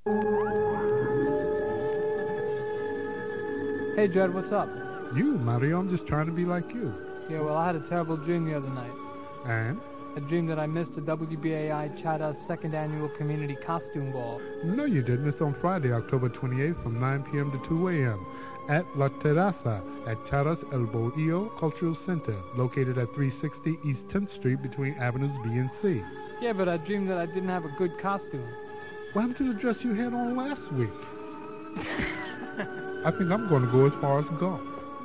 Hey, Judd, what's up? You, Mario, I'm just trying to be like you. Yeah, well, I had a terrible dream the other night. And? A dream that I missed the WBAI Chata's second annual community costume ball. No, you didn't. It's on Friday, October 28th from 9 p.m. to 2 a.m. at La Terraza at Chata's El Bohío Cultural Center, located at 360 East 10th Street between Avenues B and C. Yeah, but I dreamed that I didn't have a good costume. What happened to the dress you had on last week? I think I'm going to go as far as go.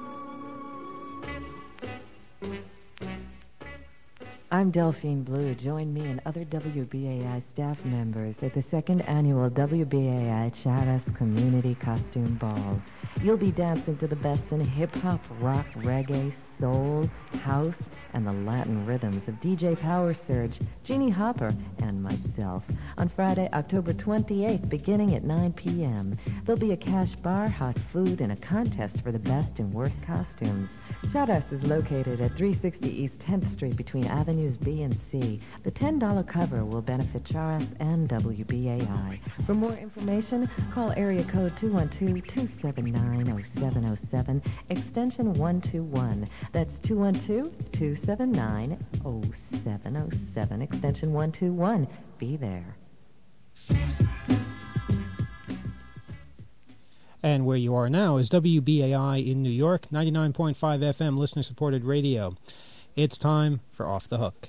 I'm Delphine Blue. Join me and other WBAI staff members at the second annual WBAI Charas Community Costume Ball. You'll be dancing to the best in hip-hop, rock, reggae, soul, house, and the Latin rhythms of DJ Power Surge, Jeannie Hopper, and myself on Friday, October 28th, beginning at 9 p.m. There'll be a cash bar, hot food, and a contest for the best and worst costumes. Charas is located at 360 East 10th Street between Avenues B and C. The $10 cover will benefit Charas and WBAI. For more information, call area code 212-279-0707, extension 121. That's 212-279-0707, extension 121. Be there. And where you are now is WBAI in New York, 99.5 FM listener-supported radio. It's time for Off the Hook.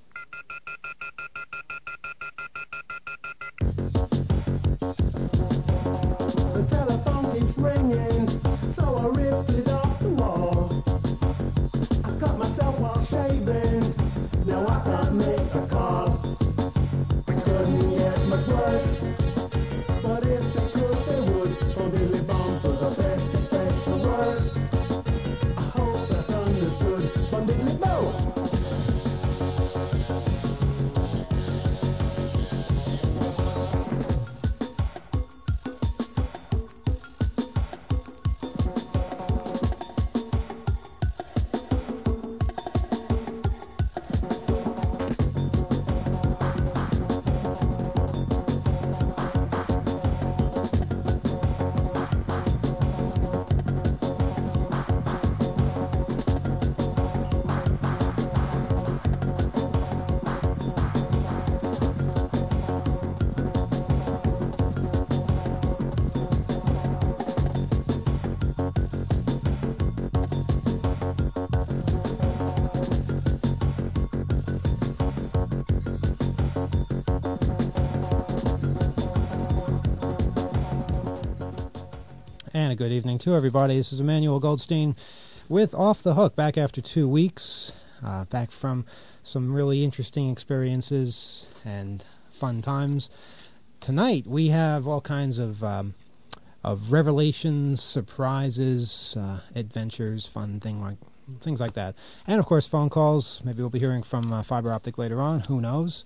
The telephone keeps ringing, so I ripped it off the wall. I cut myself while shaving, now I can't make a call. It couldn't get much worse, but if they could, they would. Don't really bomb for the best, expect the worst. I hope that's understood. Bundily bow. And a good evening to everybody. This is Emmanuel Goldstein with Off the Hook, back after 2 weeks, back from some really interesting experiences and fun times. Tonight we have all kinds of revelations, surprises, adventures, things like that. And of course phone calls. Maybe we'll be hearing from Fiber Optic later on. Who knows?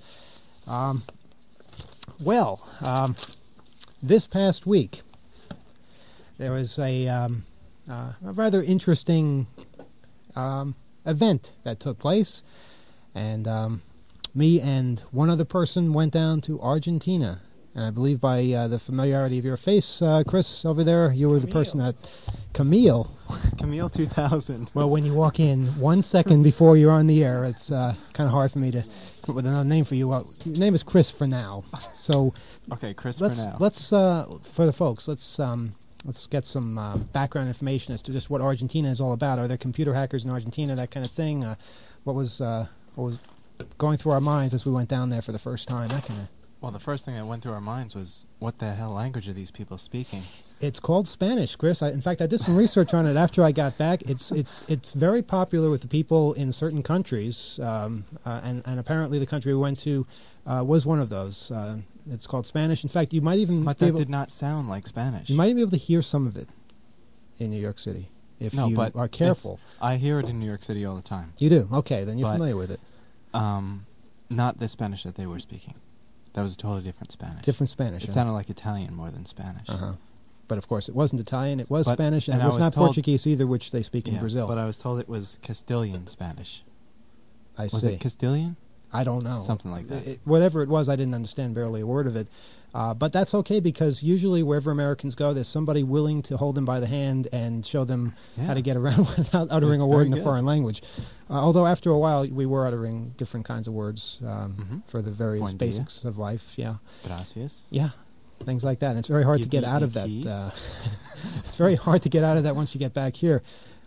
This past week there was a rather interesting event that took place, and me and one other person went down to Argentina. And I believe by the familiarity of your face, Chris, over there, you were the person that... Camille. Camille 2000. Well, when you walk in 1 second before you're on the air, it's kind of hard for me to come up with another name for you. Well, your name is Chris for now. So... Okay, Chris for now. Let's for the folks, let's get some background information as to just what Argentina is all about. Are there computer hackers in Argentina, that kind of thing? What was going through our minds as we went down there for the first time? That kind of... Well, the first thing that went through our minds was, what the hell language are these people speaking? It's called Spanish, Chris. In fact, I did some research on it after I got back. It's very popular with the people in certain countries, and apparently the country we went to was one of those. It's called Spanish. In fact, you might even... But that did not sound like Spanish. You might even be able to hear some of it in New York City if you are careful. I hear it in New York City all the time. You do? Okay, then you're familiar with it. Not the Spanish that they were speaking. That was a totally different Spanish. Different Spanish. It sounded like Italian more than Spanish. But of course, it wasn't Italian. It was Spanish, and it was not Portuguese either, which they speak in Brazil. But I was told it was Castilian Spanish. I see. Was it Castilian? I don't know. Something like that. Whatever it was, I didn't understand barely a word of it. But that's okay, because usually wherever Americans go, there's somebody willing to hold them by the hand and show them how to get around without uttering a word in a foreign language. Although after a while, we were uttering different kinds of words for the various Buen dia. basics of life. Yeah. Gracias. Yeah. Things like that. And it's very hard to get out of that. It's very hard to get out of that once you get back here.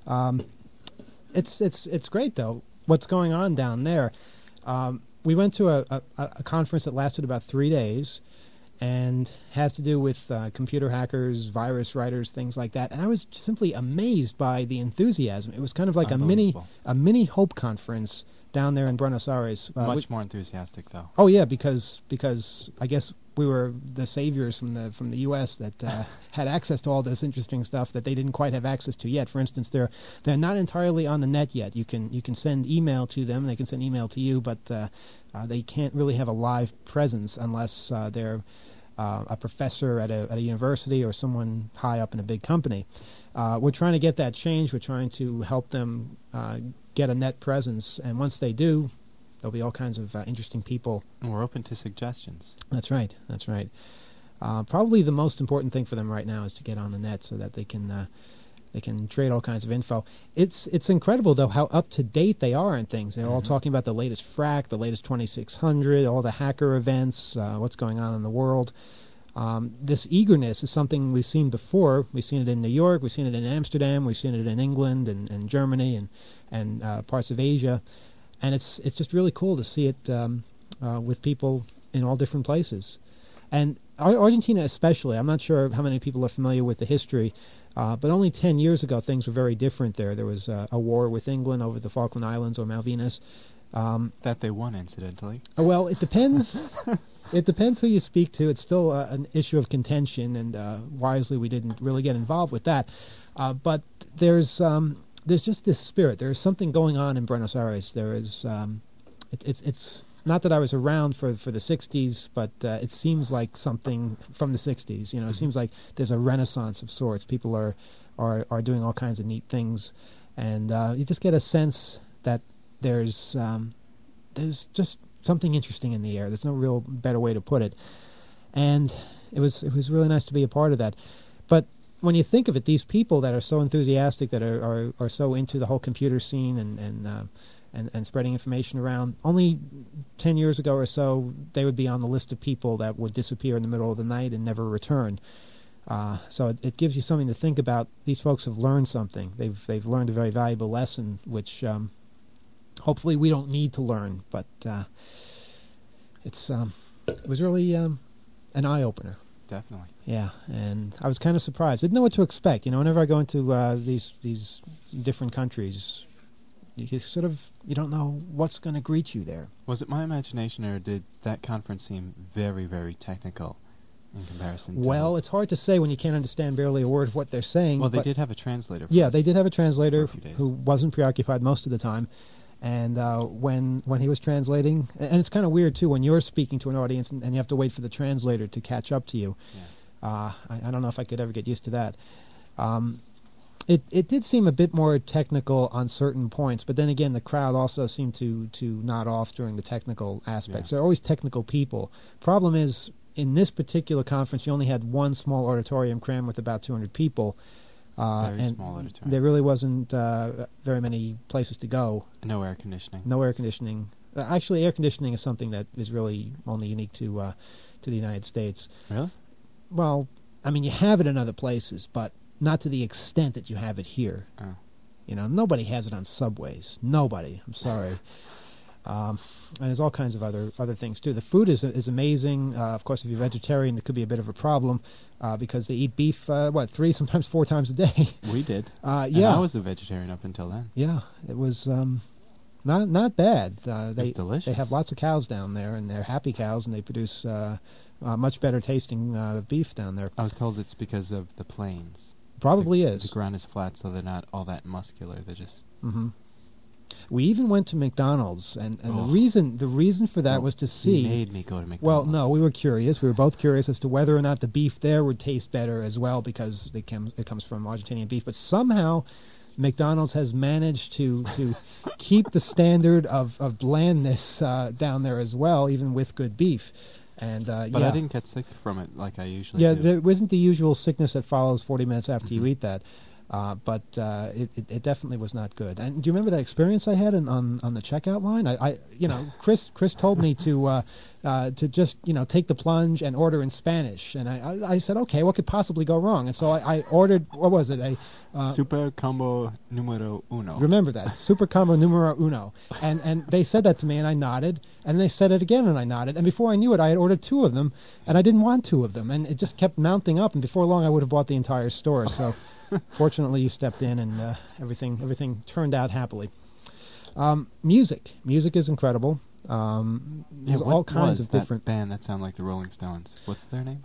It's great, though, what's going on down there. We went to a conference that lasted about 3 days and had to do with computer hackers, virus writers, things like that. And I was simply amazed by the enthusiasm. It was kind of like a mini Hope conference down there in Buenos Aires. Much more enthusiastic, though. Oh yeah, because I guess we were the saviors from the U.S. that had access to all this interesting stuff that they didn't quite have access to yet. For instance, they're not entirely on the net yet. You can send email to them, they can send email to you, but they can't really have a live presence unless they're a professor at a university or someone high up in a big company. We're trying to get that changed. We're trying to help them get a net presence, and once they do, there'll be all kinds of interesting people. And we're open to suggestions. That's right. That's right. Probably the most important thing for them right now is to get on the net so that they can trade all kinds of info. It's incredible, though, how up to date they are on things. They're all talking about the latest frac, the latest 2600, all the hacker events, what's going on in the world. This eagerness is something we've seen before. We've seen it in New York, we've seen it in Amsterdam, we've seen it in England and Germany and parts of Asia. And it's just really cool to see it with people in all different places. And Argentina especially, I'm not sure how many people are familiar with the history, but only 10 years ago things were very different there. There was a war with England over the Falkland Islands or Malvinas. That they won, incidentally. Well, it depends. It depends who you speak to. It's still an issue of contention, and wisely we didn't really get involved with that. But there's just this spirit. There's something going on in Buenos Aires. There is. It's not that I was around for the 60s, but it seems like something from the 60s. You know, it seems like there's a renaissance of sorts. People are doing all kinds of neat things, and you just get a sense that there's just something interesting in the air. There's no real better way to put it, and it was really nice to be a part of that. But when you think of it, these people that are so enthusiastic, that are so into the whole computer scene and spreading information around, only 10 years ago or so, they would be on the list of people that would disappear in the middle of the night and never return. So it gives you something to think about. These folks have learned something. They've learned a very valuable lesson, which hopefully we don't need to learn. But it was really an eye-opener. Definitely. Yeah, and I was kind of surprised. I didn't know what to expect. You know, whenever I go into these different countries, you don't know what's going to greet you there. Was it my imagination, or did that conference seem very, very technical in comparison to... Well, it's hard to say when you can't understand barely a word of what they're saying. Well, they did have a translator. Yeah, they did have a translator for a few days. who wasn't preoccupied most of the time. And when he was translating, and it's kind of weird too when you're speaking to an audience and you have to wait for the translator to catch up to you. Yeah. I don't know if I could ever get used to that. It did seem a bit more technical on certain points, but then again, the crowd also seemed to nod off during the technical aspects. Yeah. There are always technical people. Problem is, in this particular conference, you only had one small auditorium crammed with about 200 people. Very small auditorium. There really wasn't very many places to go. No air conditioning. No air conditioning. Actually, air conditioning is something that is really only unique to the United States. Really? Well, I mean, you have it in other places, but not to the extent that you have it here. Oh. You know, nobody has it on subways. Nobody. I'm sorry. And there's all kinds of other things too. The food is amazing. Of course, if you're vegetarian, it could be a bit of a problem because they eat beef 3, sometimes 4 times a day. We did. Yeah, and I was a vegetarian up until then. Yeah, it was not bad. It's delicious. They have lots of cows down there, and they're happy cows, and they produce much better tasting beef down there. I was told it's because of the plains. Probably is. The ground is flat, so they're not all that muscular. They're just. Mm-hmm. We even went to McDonald's, and the reason for that was to see. You made me go to McDonald's. Well, no, we were curious. We were both curious as to whether or not the beef there would taste better as well, because it comes from Argentinian beef. But somehow, McDonald's has managed to keep the standard of blandness down there as well, even with good beef. And But yeah. I didn't get sick from it like I usually Yeah, do. there wasn't the usual sickness that follows 40 minutes after you eat that. But it definitely was not good. And do you remember that experience I had on the checkout line? Chris told me to just take the plunge and order in Spanish, and I said, okay, what could possibly go wrong? And so I ordered, what was it? Super combo numero uno. Remember that, super combo numero uno. And they said that to me, and I nodded, and they said it again, and I nodded, and before I knew it, I had ordered 2 of them, and I didn't want 2 of them, and it just kept mounting up, and before long, I would have bought the entire store. So. Fortunately, you stepped in, and everything turned out happily. Music is incredible. There's all kinds of different band that sound like the Rolling Stones. What's their name?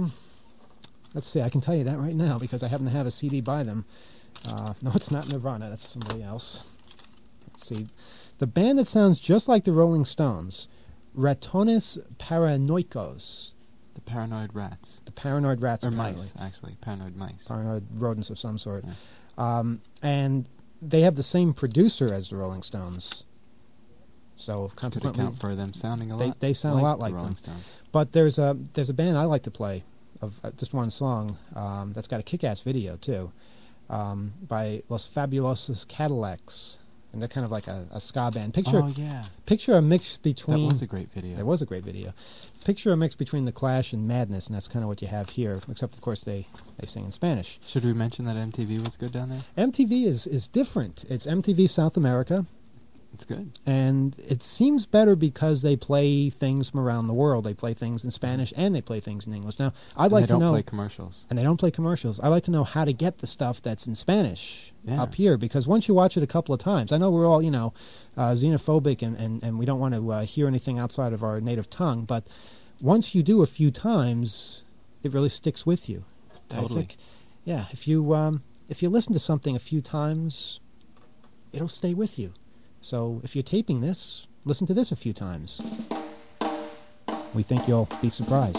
Let's see. I can tell you that right now because I happen to have a CD by them. No, it's not Nirvana. That's somebody else. Let's see. The band that sounds just like the Rolling Stones, Ratones Paranoicos. The Paranoid Rats. The Paranoid Rats, or apparently. mice, actually. Paranoid mice. Paranoid rodents of some sort. Yeah. And they have the same producer as the Rolling Stones. So Could consequently, account for them sounding a lot they sound a lot like the Rolling them. Stones. But there's a band I like to play of just one song that's got a kick-ass video too, by Los Fabulosos Cadillacs, and they're kind of like a ska band. Picture a mix between. That was a great video. It was a great video. Picture a mix between The Clash and Madness, and that's kind of what you have here. Except of course they sing in Spanish. Should we mention that MTV was good down there? MTV is different. It's MTV South America. It's good. And it seems better because they play things from around the world. They play things in Spanish and they play things in English. Now, I'd like to know. They don't play commercials. And they don't play commercials. I'd like to know how to get the stuff that's in Spanish up here, because once you watch it a couple of times, I know we're all, xenophobic and we don't want to hear anything outside of our native tongue, but once you do a few times, it really sticks with you. Totally. I think, yeah, if you listen to something a few times, it'll stay with you. So if you're taping this, listen to this a few times. We think you'll be surprised.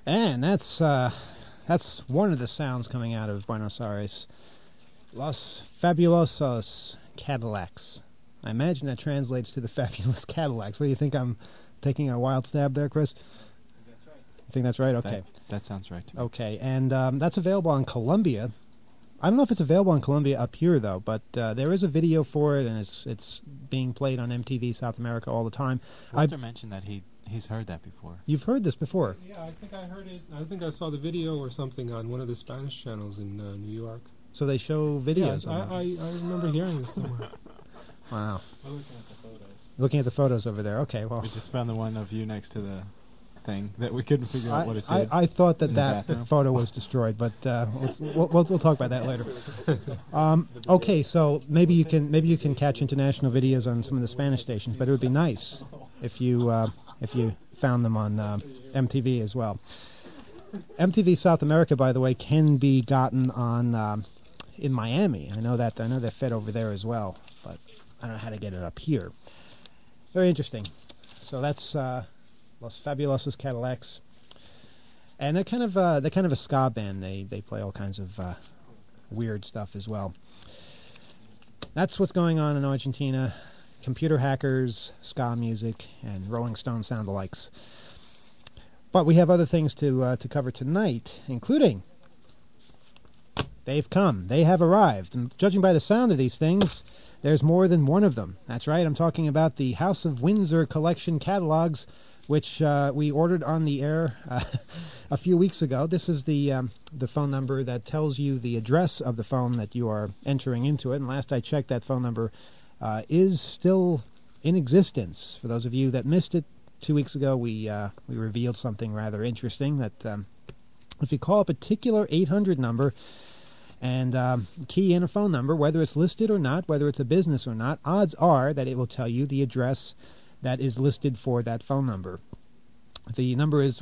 And that's one of the sounds coming out of Buenos Aires. Los Fabulosos Cadillacs. I imagine that translates to the Fabulous Cadillacs. What do you think? I'm taking a wild stab there, Chris? That's right. You think that's right? Okay. That sounds right to me. Okay, and that's available on Columbia. I don't know if it's available on Columbia up here, though, but there is a video for it, and it's being played on MTV South America all the time. Walter mentioned that he's heard that before. You've heard this before? Yeah, I think I heard it. I think I saw the video or something on one of the Spanish channels in New York. So they show videos Yeah, on it. I remember hearing this somewhere. Wow. I'm looking at the photos. Looking at the photos over there. Okay, well. We just found the one of you next to the thing that we couldn't figure out what it did. I thought in the that bathroom. photo was destroyed, but we'll talk about that later. Okay, so maybe you can catch international videos on some of the Spanish stations, but it would be nice if you found them on MTV as well. MTV South America, by the way, can be gotten on in Miami. I know they're fed over there as well, but I don't know how to get it up here. Very interesting. So that's Los Fabulosos Cadillacs, and they're kind of a ska band. They play all kinds of weird stuff as well. That's what's going on in Argentina. Computer hackers, ska music, and Rolling Stone sound-alikes. But we have other things to cover tonight, including they've come. They have arrived. And judging by the sound of these things, there's more than one of them. That's right, I'm talking about the House of Windsor collection catalogs, which we ordered on the air a few weeks ago. This is the phone number that tells you the address of the phone that you are entering into it. And last I checked, that phone number is still in existence. For those of you that missed it, 2 weeks ago we revealed something rather interesting, that if you call a particular 800 number and key in a phone number, whether it's listed or not, whether it's a business or not, odds are that it will tell you the address that is listed for that phone number. The number is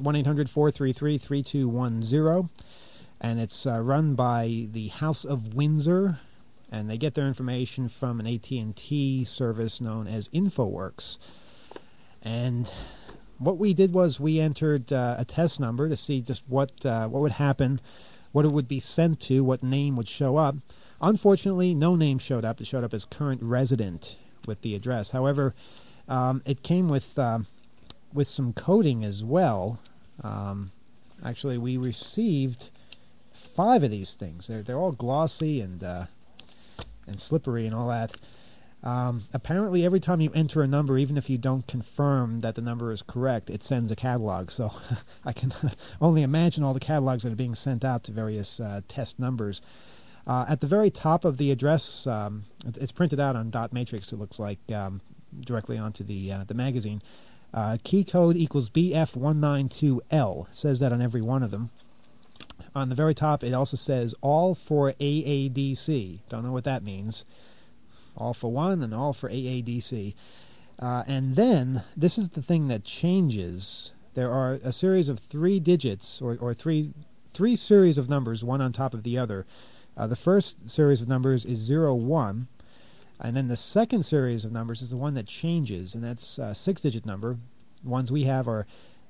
1-800-433-3210, and it's run by the House of Windsor, and they get their information from an AT&T service known as InfoWorks. And what we did was we entered a test number to see just what would happen, what it would be sent to, what name would show up. Unfortunately, no name showed up. It showed up as current resident with the address. However, it came with some coding as well. Actually, we received 5 of these things. They're all glossy and slippery and all that. Apparently, every time you enter a number, even if you don't confirm that the number is correct, it sends a catalog. So I can only imagine all the catalogs that are being sent out to various test numbers. At the very top of the address, it's printed out on dot matrix, it looks like, directly onto the magazine. Key code equals BF192L. It says that on every one of them. On the very top, it also says all for AADC. Don't know what that means. All for one and all for AADC. And then, this is the thing that changes. There are a series of 3 digits, or three series of numbers, one on top of the other. The first series of numbers is 01, and then the second series of numbers is the one that changes, and that's a 6-digit number. Ones we have are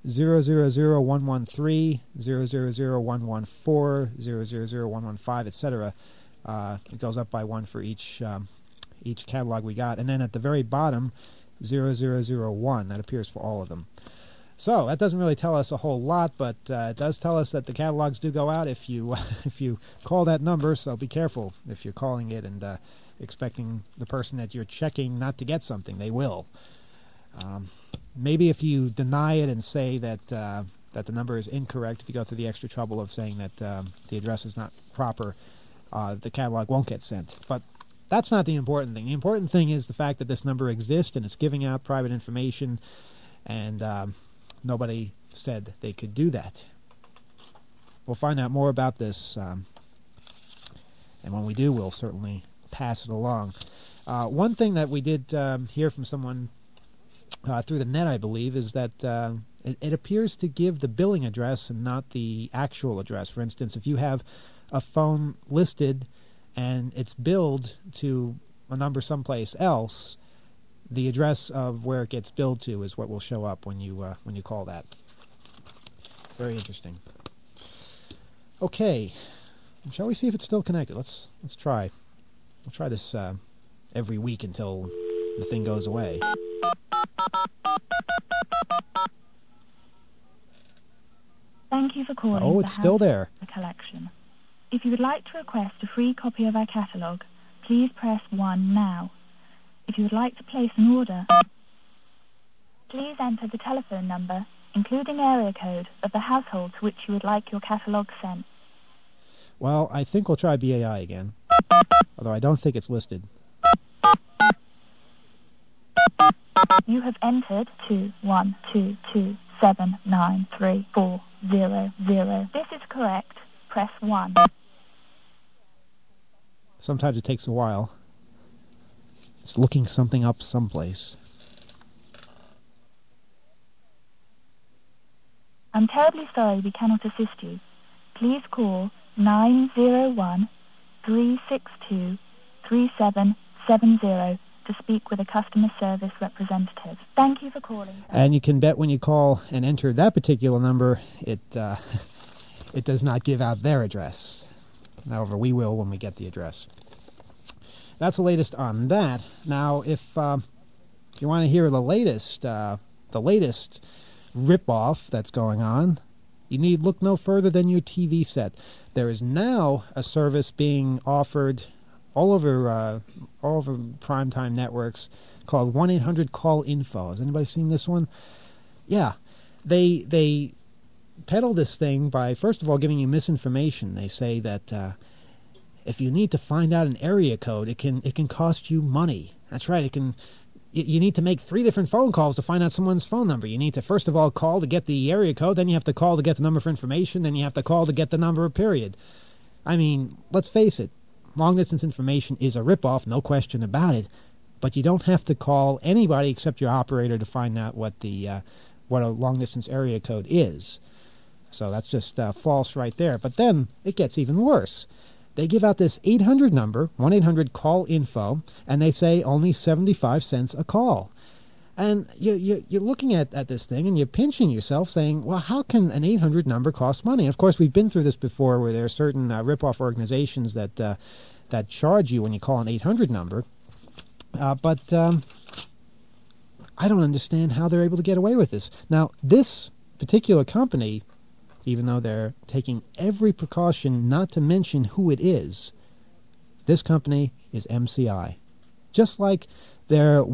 000113, 000114, 000115, etc. It goes up by 1 for each catalog we got, and then at the very bottom, 0001. That appears for all of them. So that doesn't really tell us a whole lot, but it does tell us that the catalogs do go out if you if you call that number. So be careful if you're calling it and expecting the person that you're checking not to get something. They will. Maybe if you deny it and say that that the number is incorrect, if you go through the extra trouble of saying that the address is not proper, the catalog won't get sent. But that's not the important thing. The important thing is the fact that this number exists and it's giving out private information, and nobody said they could do that. We'll find out more about this, and when we do, we'll certainly pass it along. One thing that we did hear from someone through the net, I believe, is that it appears to give the billing address and not the actual address. For instance, if you have a phone listed and it's billed to a number someplace else, the address of where it gets billed to is what will show up when you call that. Very interesting. Okay. Shall we see if it's still connected? Let's try. We'll try this every week until the thing goes away. Thank you for calling. Oh, it's still there. The collection. If you would like to request a free copy of our catalogue, please press 1 now. If you would like to place an order, please enter the telephone number, including area code, of the household to which you would like your catalogue sent. Well, I think we'll try BAI again. Although I don't think it's listed. You have entered 2122793400. This is correct. Press 1. Sometimes it takes a while. It's looking something up someplace. I'm terribly sorry we cannot assist you. Please call 901-362-3770 to speak with a customer service representative. Thank you for calling. And you can bet when you call and enter that particular number, it does not give out their address. However, we will when we get the address. That's the latest on that. Now, if you want to hear the latest rip-off that's going on, you need look no further than your TV set. There is now a service being offered all over primetime networks called 1-800-CALL-INFO. Has anybody seen this one? Yeah. They peddle this thing by, first of all, giving you misinformation. They say that if you need to find out an area code, it can cost you money. That's right. You need to make 3 different phone calls to find out someone's phone number. You need to, first of all, call to get the area code, then you have to call to get the number for information, then you have to call to get the number, period. I mean, let's face it, long-distance information is a ripoff, no question about it, but you don't have to call anybody except your operator to find out what a long-distance area code is. So that's just false right there. But then it gets even worse. They give out this 800 number, 1-800-CALL-INFO, and they say only 75 cents a call. And you're looking at this thing, and you're pinching yourself, saying, well, how can an 800 number cost money? And of course, we've been through this before, where there are certain rip-off organizations that charge you when you call an 800 number. But I don't understand how they're able to get away with this. Now, this particular company, even though they're taking every precaution not to mention who it is, this company is MCI. Just like their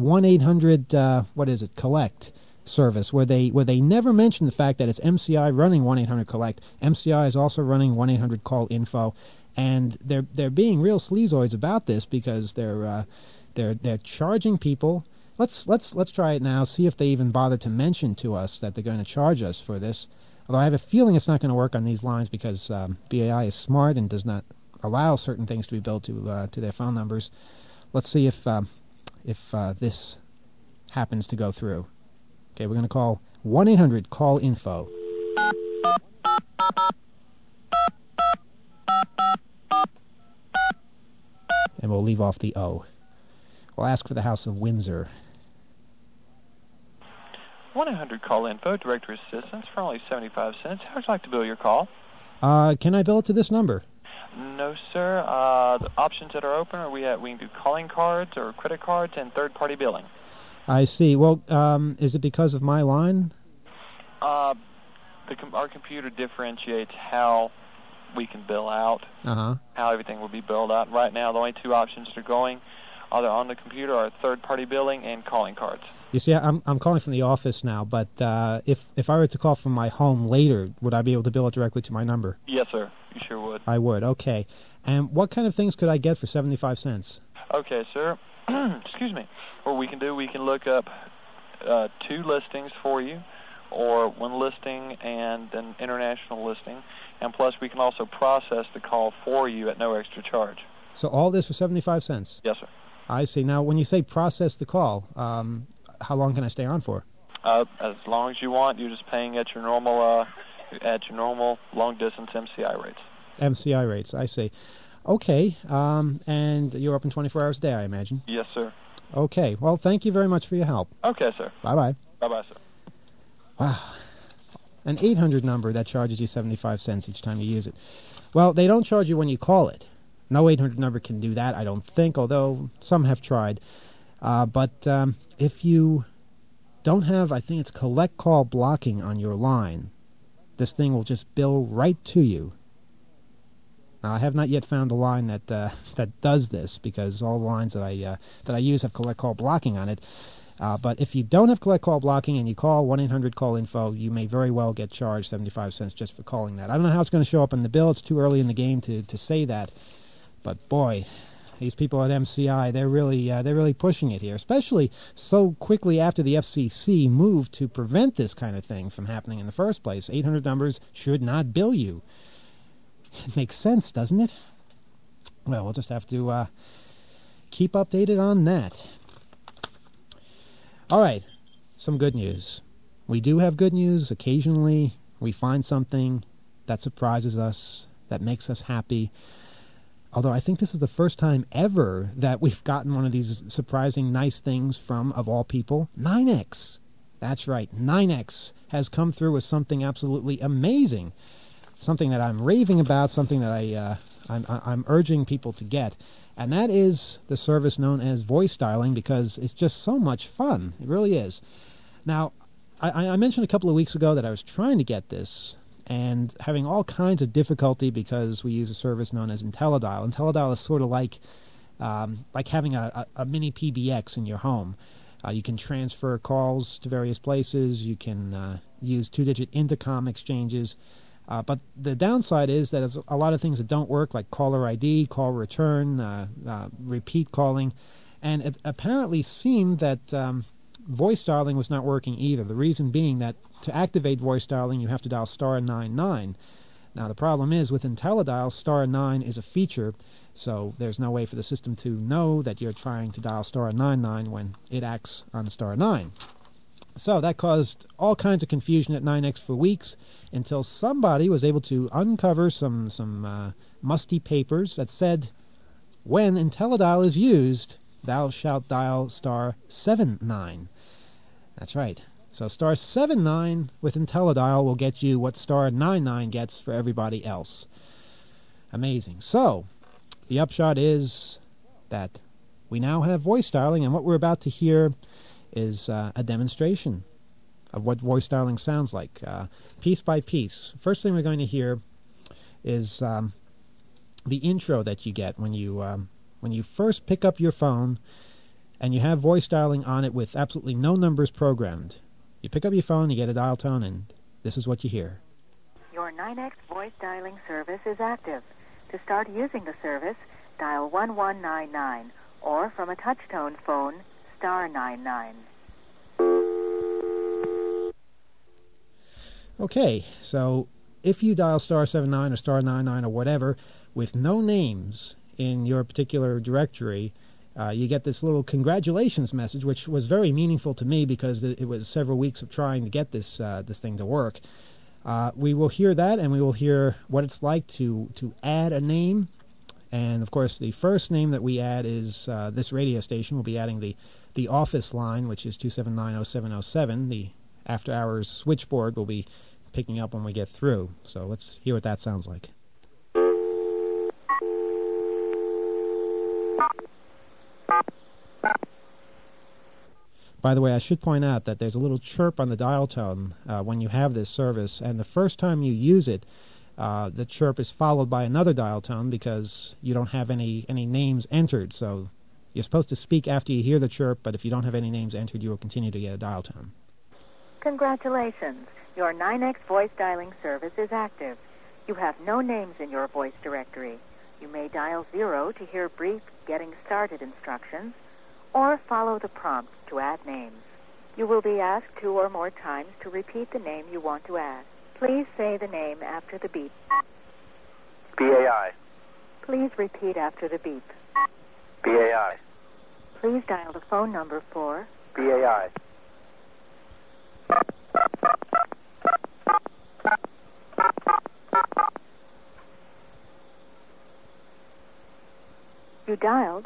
1-800-COLLECT service, where they never mention the fact that it's MCI running 1-800-COLLECT. MCI is also running 1-800-CALL-INFO, and they're being real sleazoids about this because they're charging people. Let's try it now. See if they even bother to mention to us that they're going to charge us for this. Although I have a feeling it's not going to work on these lines because BAI is smart and does not allow certain things to be billed to their phone numbers. Let's see if this happens to go through. Okay, we're going to call 1-800-CALL-INFO. And we'll leave off the O. We'll ask for the House of Windsor. 1-800-CALL-INFO, Directory Assistance for only 75 cents. How would you like to bill your call? Can I bill it to this number? No, sir. The options that are open are we can do calling cards or credit cards and third-party billing. I see. Well, is it because of my line? Our computer differentiates how we can bill out, how everything will be billed out. Right now, the only 2 options that are going either on the computer are third-party billing and calling cards. You see, I'm calling from the office now, but if I were to call from my home later, would I be able to bill it directly to my number? Yes, sir. You sure would. I would. Okay. And what kind of things could I get for 75 cents? Okay, sir. Excuse me. What we can look up 2 listings for you, or 1 listing and an international listing, and plus we can also process the call for you at no extra charge. So all this for 75 cents? Yes, sir. I see. Now, when you say process the call, how long can I stay on for? As long as you want. You're just paying at your normal long-distance MCI rates. MCI rates, I see. Okay, and you're open 24 hours a day, I imagine? Yes, sir. Okay, well, thank you very much for your help. Okay, sir. Bye-bye. Bye-bye, sir. Wow. an 800 number that charges you 75 cents each time you use it. Well, they don't charge you when you call it. No 800 number can do that, I don't think, although some have tried. But if you don't have, I think it's collect call blocking on your line, this thing will just bill right to you. Now, I have not yet found a line that that does this, because all the lines that I use have collect call blocking on it. But if you don't have collect call blocking and you call 1-800-CALL-INFO, you may very well get charged 75 cents just for calling that. I don't know how it's going to show up in the bill. It's too early in the game to say that. But boy, these people at MCI, they're really pushing it here, especially so quickly after the FCC moved to prevent this kind of thing from happening in the first place. 800 numbers should not bill you. It makes sense, doesn't it? Well, we'll just have to keep updated on that. All right, some good news. We do have good news. Occasionally, we find something that surprises us, that makes us happy. Although I think this is the first time ever that we've gotten one of these surprising nice things from, of all people, NYNEX. That's right, NYNEX has come through with something absolutely amazing. Something that I'm raving about, something that I'm urging people to get. And that is the service known as voice dialing, because it's just so much fun. It really is. Now, I mentioned a couple of weeks ago that I was trying to get this and having all kinds of difficulty because we use a service known as IntelliDial. IntelliDial is sort of like having a mini PBX in your home. You can transfer calls to various places. You can use two-digit intercom exchanges. But the downside is that there's a lot of things that don't work, like caller ID, call return, repeat calling. And it apparently seemed that voice dialing was not working either. The reason being that to activate voice dialing, you have to dial *99. Now, the problem is with IntelliDial, *9 is a feature, so there's no way for the system to know that you're trying to dial *99 when it acts on *9. So that caused all kinds of confusion at NYNEX for weeks, until somebody was able to uncover some musty papers that said, when IntelliDial is used, thou shalt dial *79. That's right. So *79 with IntelliDial will get you what *99 gets for everybody else. Amazing. So, the upshot is that we now have voice dialing, and what we're about to hear is a demonstration of what voice dialing sounds like, piece by piece. First thing we're going to hear is the intro that you get when you first pick up your phone and you have voice dialing on it with absolutely no numbers programmed. You pick up your phone, you get a dial tone, and this is what you hear. Your NYNEX voice dialing service is active. To start using the service, dial 1199, or from a touch-tone phone, *99. Okay, so if you dial *79 or *99 or whatever with no names in your particular directory, you get this little congratulations message, which was very meaningful to me because it was several weeks of trying to get this thing to work. We will hear that, and we will hear what it's like to add a name. And of course, the first name that we add is this radio station. We'll be adding the office line, which is 279-0707. The after-hours switchboard will be picking up when we get through. So let's hear what that sounds like. By the way, I should point out that there's a little chirp on the dial tone when you have this service, and the first time you use it, the chirp is followed by another dial tone because you don't have any names entered. So you're supposed to speak after you hear the chirp, but if you don't have any names entered, you will continue to get a dial tone. Congratulations. Your NYNEX voice dialing service is active. You have no names in your voice directory. You may dial 0 to hear brief getting started instructions, or follow the prompt to add names. You will be asked 2 or more times to repeat the name you want to add. Please say the name after the beep. BAI. Please repeat after the beep. BAI. Please dial the phone number for BAI. You dialed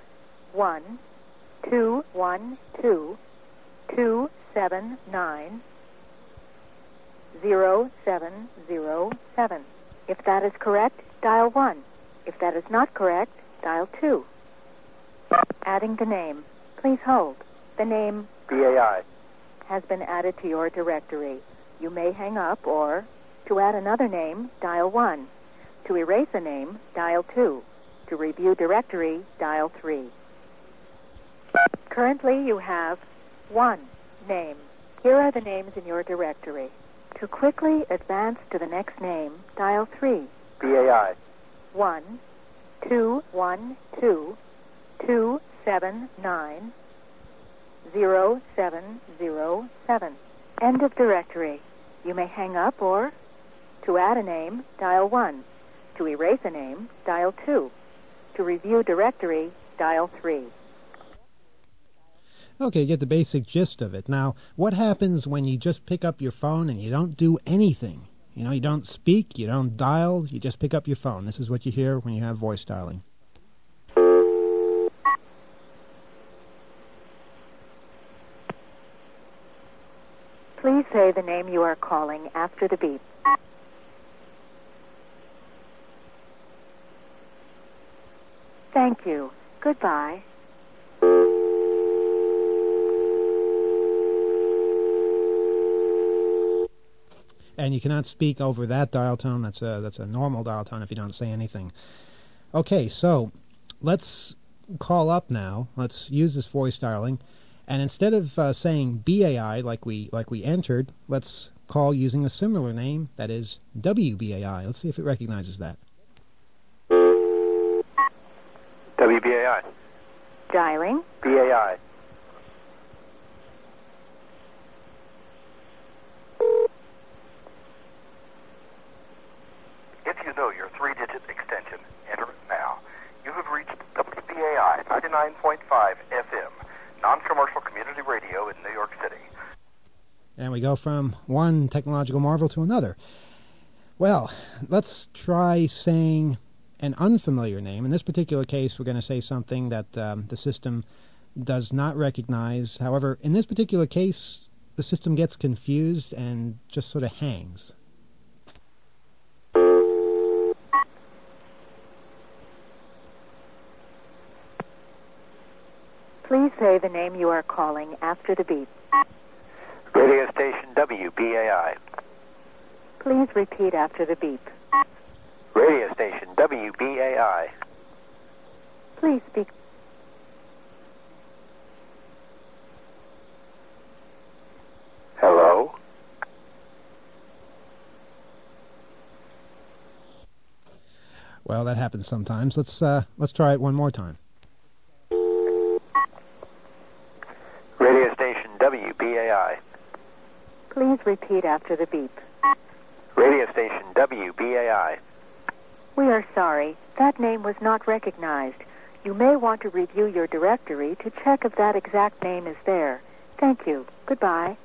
1-212-279. 0707. If that is correct, dial 1. If that is not correct, dial 2. Adding the name. Please hold. The name BAI. has been added to your directory. You may hang up or, to add another name, dial 1. To erase a name, dial 2. To review directory, dial 3. Currently, you have 1 name. Here are the names in your directory. To quickly advance to the next name, dial 3. BAI. 1 2 1 2 2 7 9 0 7 0 7. End of directory. You may hang up or, to add a name, dial 1. To erase a name, dial 2. To review directory, dial 3. Okay, you get the basic gist of it. Now, what happens when you just pick up your phone and you don't do anything? You know, you don't speak, you don't dial, you just pick up your phone. This is what you hear when you have voice dialing. Please say the name you are calling after the beep. Thank you. Goodbye. And you cannot speak over that dial tone. That's a normal dial tone if you don't say anything. Okay, so let's call up now. Let's use this voice dialing, and instead of saying BAI like we entered, let's call using a similar name, that is WBAI. Let's see if it recognizes that. WBAI. Dialing. BAI. If you know your 3-digit extension, enter it now. You have reached WBAI 99.5 FM, non-commercial community radio in New York City. And we go from one technological marvel to another. Well, let's try saying an unfamiliar name. In this particular case, we're going to say something that the system does not recognize. However, in this particular case, the system gets confused and just sort of hangs. Please say the name you are calling after the beep. Radio station WBAI. Please repeat after the beep. Radio station WBAI. Please speak. Hello? Well, that happens sometimes. Let's try it one more time. Radio station WBAI. Please repeat after the beep. Radio station WBAI. We are sorry. That name was not recognized. You may want to review your directory to check if that exact name is there. Thank you. Goodbye.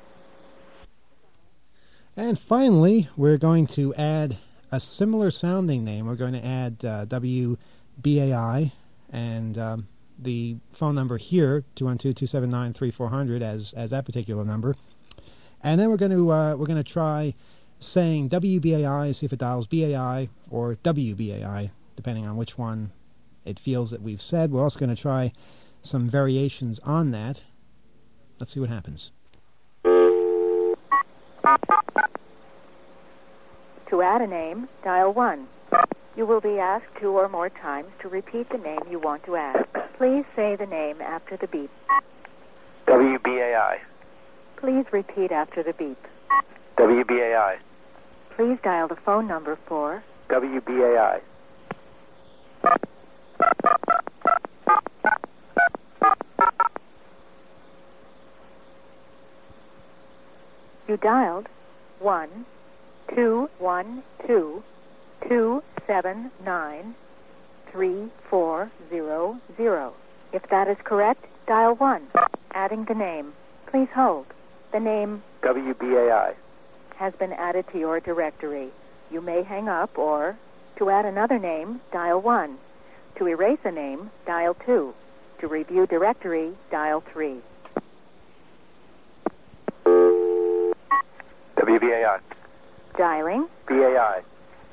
And finally, we're going to add a similar sounding name. We're going to add WBAI and the phone number here, 212-279-3400, as that particular number. And then we're going to try saying WBAI, see if it dials BAI or WBAI, depending on which one it feels that we've said. We're also going to try some variations on that. Let's see what happens. To add a name, dial 1. You will be asked 2 or more times to repeat the name you want to add. Please say the name after the beep. WBAI. Please repeat after the beep. WBAI. Please dial the phone number for WBAI. You dialed 1 2 1 2 2 7 9 3 4 0 0. If that is correct, dial 1. Adding the name. Please hold. The name WBAI has been added to your directory. You may hang up or, to add another name, dial 1. To erase a name, dial 2. To review directory, dial 3. WBAI. Dialing. BAI.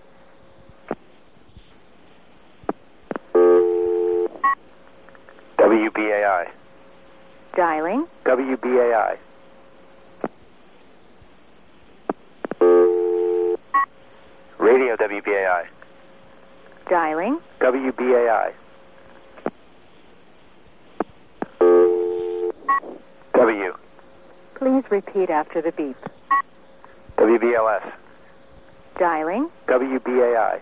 WBAI. Dialing. WBAI. Radio WBAI. Dialing. WBAI. W. Please repeat after the beep. WBLS. Dialing. WBAI.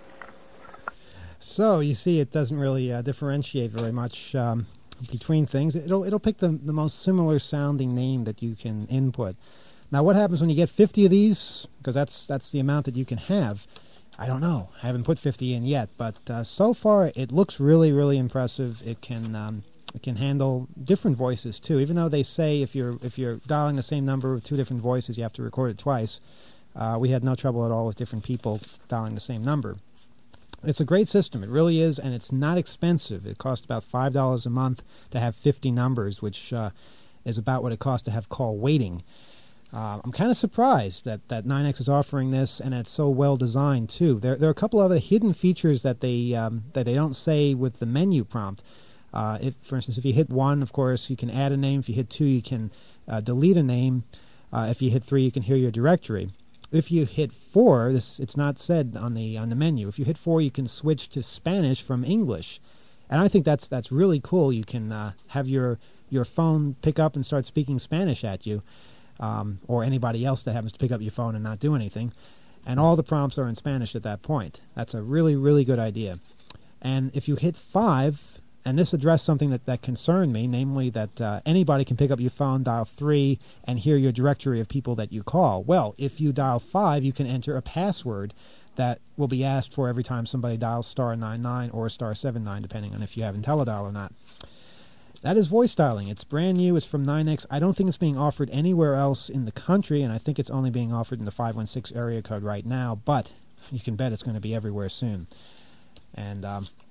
So you see, it doesn't really differentiate very much between things. It'll pick the most similar sounding name that you can input. Now, what happens when you get 50 of these? Because that's the amount that you can have. I don't know. I haven't put 50 in yet, but so far it looks really, really impressive. It can handle different voices too. Even though they say if you're dialing the same number with two different voices, you have to record it twice. We had no trouble at all with different people dialing the same number. It's a great system. It really is, and it's not expensive. It costs about $5 a month to have 50 numbers, which is about what it costs to have call waiting. I'm kind of surprised that 9X is offering this, and it's so well designed too. There are a couple other hidden features that they don't say with the menu prompt. For instance, if you hit 1, of course, you can add a name. If you hit 2, you can delete a name. If you hit 3, you can hear your directory. If you hit 4, it's not said on the menu. If you hit 4, you can switch to Spanish from English, and I think that's really cool. You can have your phone pick up and start speaking Spanish at you, or anybody else that happens to pick up your phone and not do anything, and all the prompts are in Spanish at that point. That's a really, really good idea. And if you hit 5, and this addressed something that concerned me, namely that anybody can pick up your phone, dial 3, and hear your directory of people that you call. Well, if you dial 5, you can enter a password that will be asked for every time somebody dials *99 or *79, depending on if you have IntelliDial or not. That is voice dialing. It's brand new. It's from 9X. I don't think it's being offered anywhere else in the country, and I think it's only being offered in the 516 area code right now, but you can bet it's going to be everywhere soon. And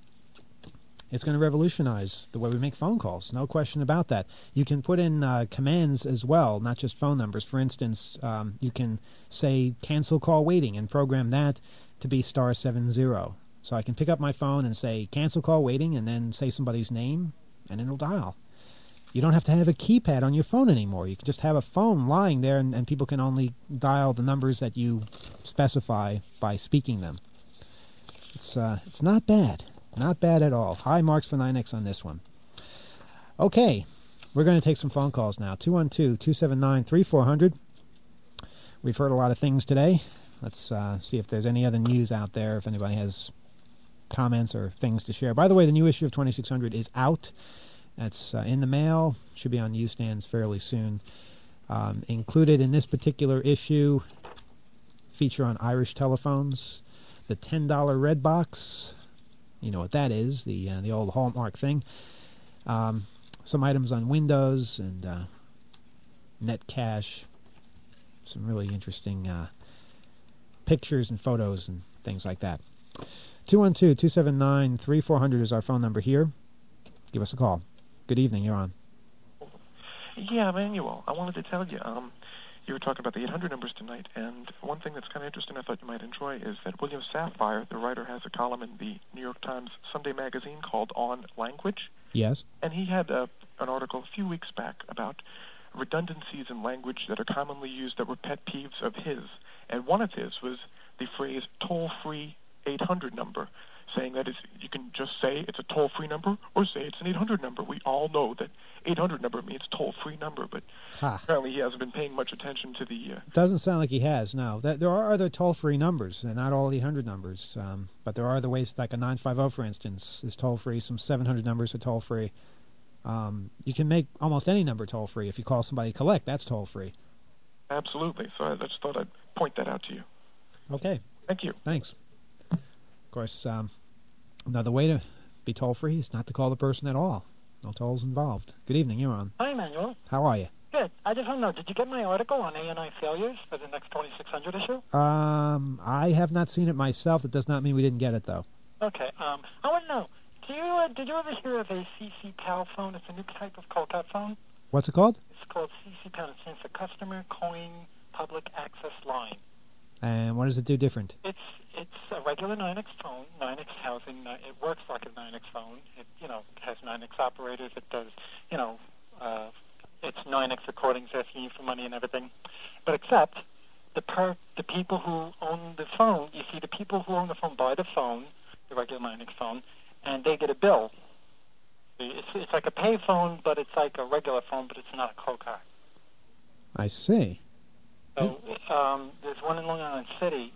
it's going to revolutionize the way we make phone calls, no question about that. You can put in commands as well, not just phone numbers. For instance, you can say cancel call waiting and program that to be *70. So I can pick up my phone and say cancel call waiting and then say somebody's name, and it'll dial. You don't have to have a keypad on your phone anymore. You can just have a phone lying there, and people can only dial the numbers that you specify by speaking them. It's not bad. Not bad at all. High marks for 9X on this one. Okay, we're going to take some phone calls now. 212-279-3400. We've heard a lot of things today. Let's see if there's any other news out there, if anybody has comments or things to share. By the way, the new issue of 2600 is out. That's in the mail. Should be on newsstands fairly soon. Included in this particular issue, feature on Irish telephones, the $10 red box. You know what that is, the old Hallmark thing. Some items on Windows and Netcache. Some really interesting pictures and photos and things like that. 212-279-3400 is our phone number here. Give us a call. Good evening, you're on. Yeah, Emmanuel, I wanted to tell you, you were talking about the 800 numbers tonight, and one thing that's kind of interesting I thought you might enjoy is that William Safire, the writer, has a column in the New York Times Sunday magazine called On Language. Yes. And he had an article a few weeks back about redundancies in language that are commonly used that were pet peeves of his. And one of his was the phrase toll-free 800 number, saying that you can just say it's a toll-free number or say it's an 800 number. We all know that 800 number means toll-free number, but apparently he hasn't been paying much attention to the... Doesn't sound like he has, no. There are other toll-free numbers. They're not all 800 numbers, but there are other ways, like a 950, for instance, is toll-free. Some 700 numbers are toll-free. You can make almost any number toll-free. If you call somebody collect, that's toll-free. Absolutely. So I just thought I'd point that out to you. Okay. Thank you. Thanks. Of course, another way to be toll-free is not to call the person at all. No tolls involved. Good evening, you're on. Hi, Emmanuel. How are you? Good. I just want to know, did you get my article on ANI failures for the next 2600 issue? I have not seen it myself. That does not mean we didn't get it, though. Okay. I want to know, did you ever hear of a CC PAL phone? It's a new type of Colcat phone. What's it called? It's called CC PAL. It stands for Customer Coin public access line. And what does it do different? It's a regular NYNEX phone, NYNEX housing. It works like a NYNEX phone. It has NYNEX operators. It does it's NYNEX recordings asking you for money and everything. But except the people who own the phone, you see the people who own the phone buy the phone, the regular NYNEX phone, and they get a bill. It's like a pay phone, but it's like a regular phone, but it's not a COCAR. I see. So there's one in Long Island City.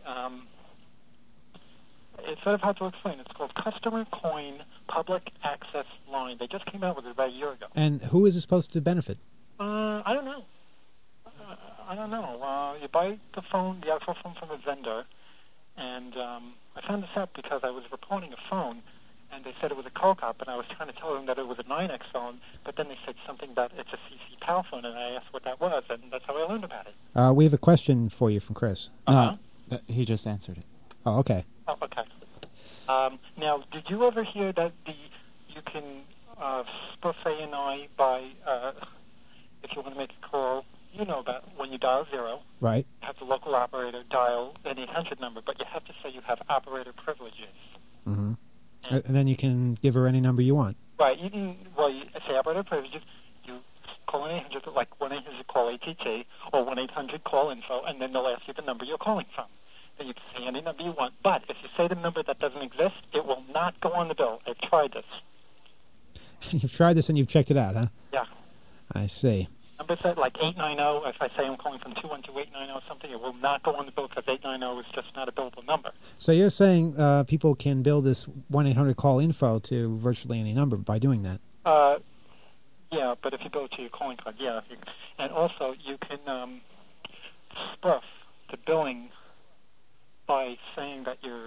It's sort of hard to explain. It's called Customer Coin Public Access Line. They just came out with it about a year ago. And who is it supposed to benefit? I don't know. I don't know. You buy the phone, the actual phone from a vendor, and I found this out because I was reporting a phone, and they said it was a COCOP, and I was trying to tell them that it was a NYNEX phone, but then they said something about it's a CC PAL phone, and I asked what that was, and that's how I learned about it. We have a question for you from Chris. He just answered it. Oh, okay. Oh, okay. Now, did you ever hear that you can spoof ANI by, if you want to make a call, you know about when you dial 0, right? Have the local operator dial an 800 number, but you have to say you have operator privileges. Mm-hmm. And then you can give her any number you want. Right. You can, you say operator privileges, you call an 800, like 1-800 call ATT, or 1-800 call info, and then they'll ask you the number you're calling from. Then you can say any number you want. But if you say the number that doesn't exist, it will not go on the bill. I've tried this. You've tried this and you've checked it out, huh? Yeah. I see. Numbers like 890, if I say I'm calling from 212-890 or something, it will not go on the bill because 890 is just not a billable number. So you're saying people can bill this 1-800 call info to virtually any number by doing that? Yeah, but if you go to your calling card, yeah. And also, you can spoof the billing by saying that you're...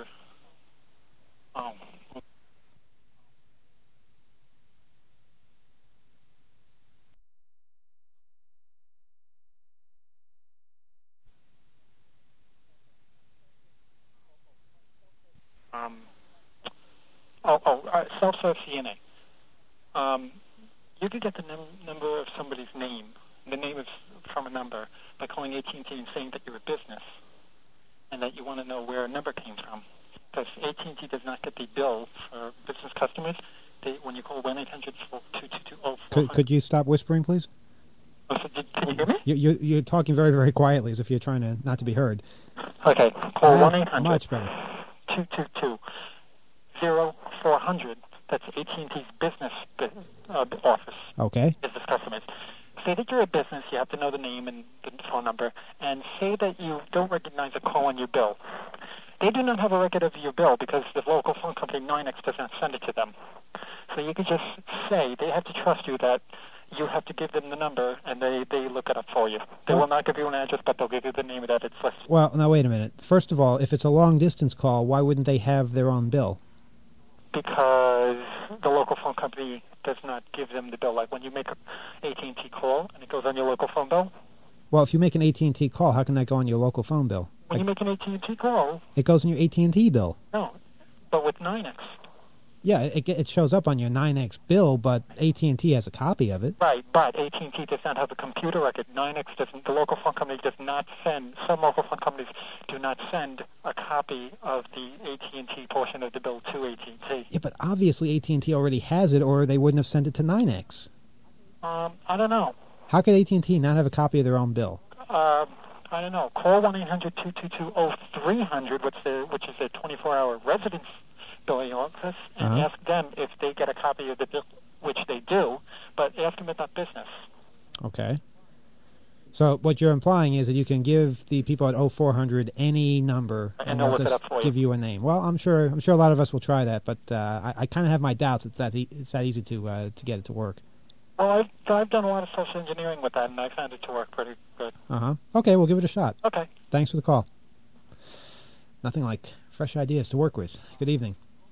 self-serve CNA. You could get the number of somebody's name. The name is from a number by calling AT&T and saying that you're a business and that you want to know where a number came from. Because AT&T does not get the bill for business customers. When you call 1-800-222-0400... Could you stop whispering, please? Can you hear me? You're talking very, very quietly, as if you're trying to not to be heard. Okay. Call 1-800... Much better. 222-0400. That's AT&T's business office. Okay. Business customers. Say that you're a business, you have to know the name and the phone number, and say that you don't recognize a call on your bill. They do not have a record of your bill because the local phone company, NYNEX, does not send it to them. So you could just say, they have to trust you that you have to give them the number, and they look it up for you. They will not give you an address, but they'll give you the name of that it's listed. Well, now wait a minute. First of all, if it's a long-distance call, why wouldn't they have their own bill? Because the local phone company does not give them the bill. Like when you make an AT&T call and it goes on your local phone bill. Well, if you make an AT&T call, how can that go on your local phone bill? When you make an AT&T call... It goes on your AT&T bill. No, but with NYNEX. Yeah, it shows up on your NYNEX bill, but AT&T has a copy of it. Right, but AT&T does not have a computer record. NYNEX doesn't. The local phone company does not send. Some local phone companies do not send a copy of the AT&T portion of the bill to AT&T. Yeah, but obviously AT&T already has it, or they wouldn't have sent it to NYNEX. I don't know. How could AT&T not have a copy of their own bill? I don't know. Call 1-800-222-0300, which is a 24-hour residence billing office, and ask them if they get a copy of the bill, which they do, but ask them about business. Okay. So what you're implying is that you can give the people at 0400 any number, and they'll just give you a name. Well, I'm sure a lot of us will try that, but I kind of have my doubts it's that easy to get it to work. Well, I've done a lot of social engineering with that, and I found it to work pretty good. Okay, we'll give it a shot. Okay. Thanks for the call. Nothing like fresh ideas to work with. Good evening.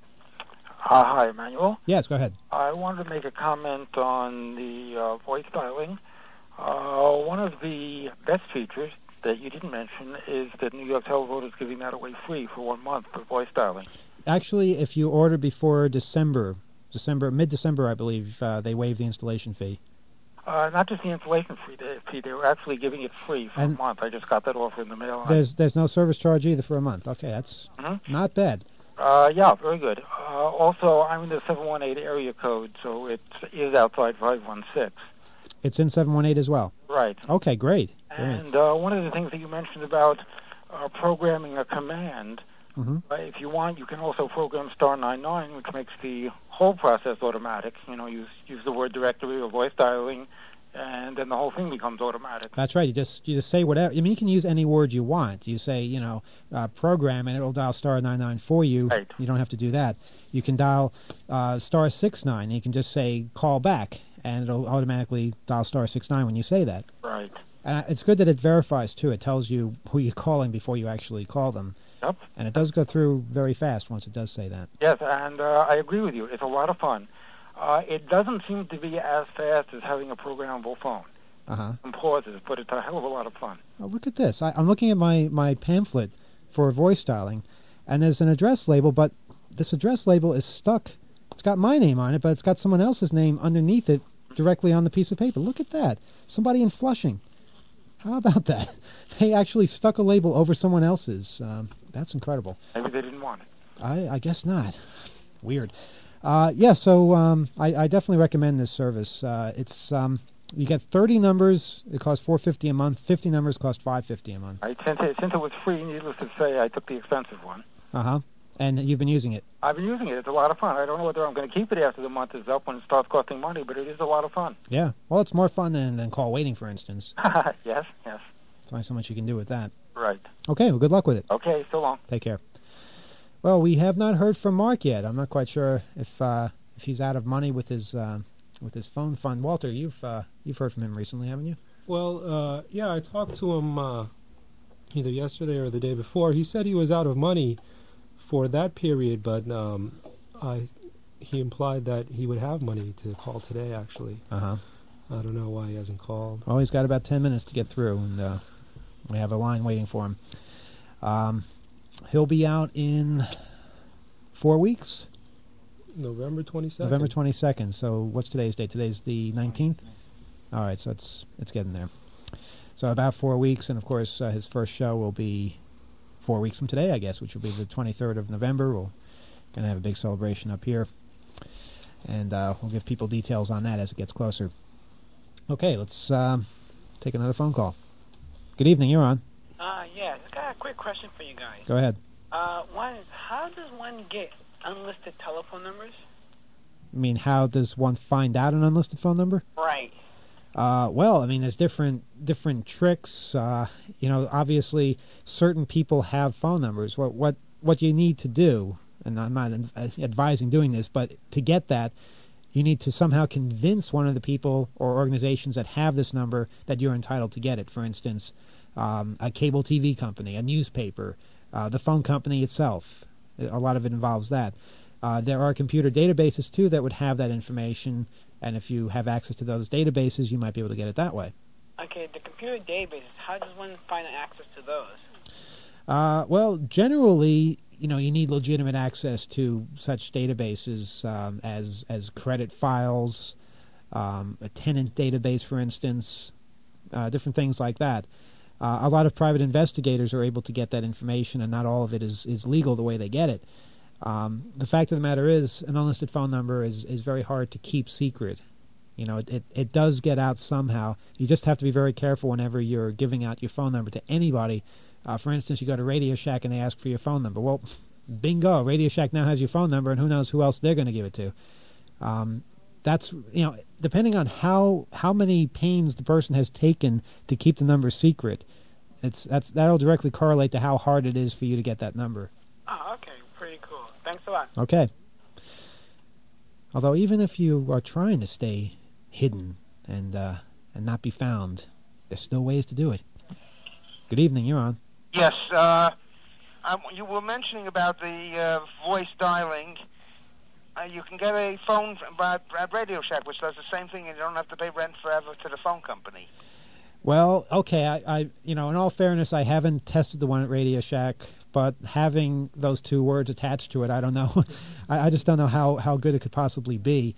Hi, Emmanuel. Yes, go ahead. I wanted to make a comment on the voice dialing. One of the best features that you didn't mention is that New York Televote is giving that away free for 1 month for voice dialing. Actually, if you order before mid-December, I believe, they waive the installation fee. Not just the installation fee. They were actually giving it free for a month. I just got that offer in the mail. There's no service charge either for a month. Okay, that's not bad. Yeah, very good. Also, I'm in the 718 area code, so it is outside 516. It's in 718 as well? Right. Okay, great. And one of the things that you mentioned about programming a command, if you want, you can also program *99, which makes the whole process automatic. You know, use the word directory or voice dialing, and then the whole thing becomes automatic. That's right. You just say whatever. I mean, you can use any word you want. You say, program, and it'll dial *99 for you. Right. You don't have to do that. You can dial *69. You can just say call back, and it'll automatically dial *69 when you say that. Right. And it's good that it verifies, too. It tells you who you're calling before you actually call them. Yep. And it does go through very fast once it does say that. Yes, and I agree with you. It's a lot of fun. It doesn't seem to be as fast as having a programmable phone. And pauses, but it's a hell of a lot of fun. Oh, look at this. I'm looking at my pamphlet for voice dialing, and there's an address label, but this address label is stuck. It's got my name on it, but it's got someone else's name underneath it directly on the piece of paper. Look at that. Somebody in Flushing. How about that? They actually stuck a label over someone else's. That's incredible. Maybe they didn't want it. I guess not. Weird. So I definitely recommend this service. It's you get 30 numbers. It costs $4.50 a month. 50 numbers cost $5.50 a month. Since it was free, needless to say, I took the expensive one. And you've been using it? I've been using it. It's a lot of fun. I don't know whether I'm going to keep it after the month is up when it starts costing money, but it is a lot of fun. Yeah. Well, it's more fun than call waiting, for instance. Yes. There's only so much you can do with that. Right. Okay, well, good luck with it. Okay, so long. Take care. Well, we have not heard from Mark yet. I'm not quite sure if he's out of money with his phone fund. Walter, you've heard from him recently, haven't you? Well, yeah, I talked to him either yesterday or the day before. He said he was out of money for that period, but he implied that he would have money to call today, actually. I don't know why he hasn't called. Oh, he's got about 10 minutes to get through, and we have a line waiting for him. He'll be out in 4 weeks? November 22nd. November 22nd. So what's today's date? Today's the 19th? All right, so it's getting there. So about 4 weeks, and of course his first show will be 4 weeks from today, I guess, which will be the 23rd of November. We're going to have a big celebration up here, and we'll give people details on that as it gets closer. Okay, let's take another phone call. Good evening, you're on. Yeah, I got a quick question for you guys. Go ahead. One is, how does one get unlisted telephone numbers? I mean, how does one find out an unlisted phone number? Right. Well, I mean, there's different tricks. Obviously, certain people have phone numbers. What you need to do, and I'm not advising doing this, but to get that, you need to somehow convince one of the people or organizations that have this number that you're entitled to get it. For instance, a cable TV company, a newspaper, the phone company itself. A lot of it involves that. There are computer databases, too, that would have that information, and if you have access to those databases, you might be able to get it that way. Okay, the computer databases, how does one find access to those? Well, generally, you need legitimate access to such databases as credit files, a tenant database, for instance, different things like that. A lot of private investigators are able to get that information, and not all of it is legal the way they get it. The fact of the matter is, an unlisted phone number is very hard to keep secret. It does get out somehow. You just have to be very careful whenever you're giving out your phone number to anybody. For instance, you go to Radio Shack and they ask for your phone number. Well, bingo, Radio Shack now has your phone number, and who knows who else they're going to give it to. That's, depending on how many pains the person has taken to keep the number secret, that'll directly correlate to how hard it is for you to get that number. Oh, okay, pretty cool. Thanks a lot. Okay. Although even if you are trying to stay hidden and not be found, there's still ways to do it. Good evening, you're on. Yes, you were mentioning about the voice dialing. You can get a phone at Radio Shack, which does the same thing, and you don't have to pay rent forever to the phone company. Well, okay, I in all fairness, I haven't tested the one at Radio Shack, but having those two words attached to it, I don't know. I just don't know how good it could possibly be.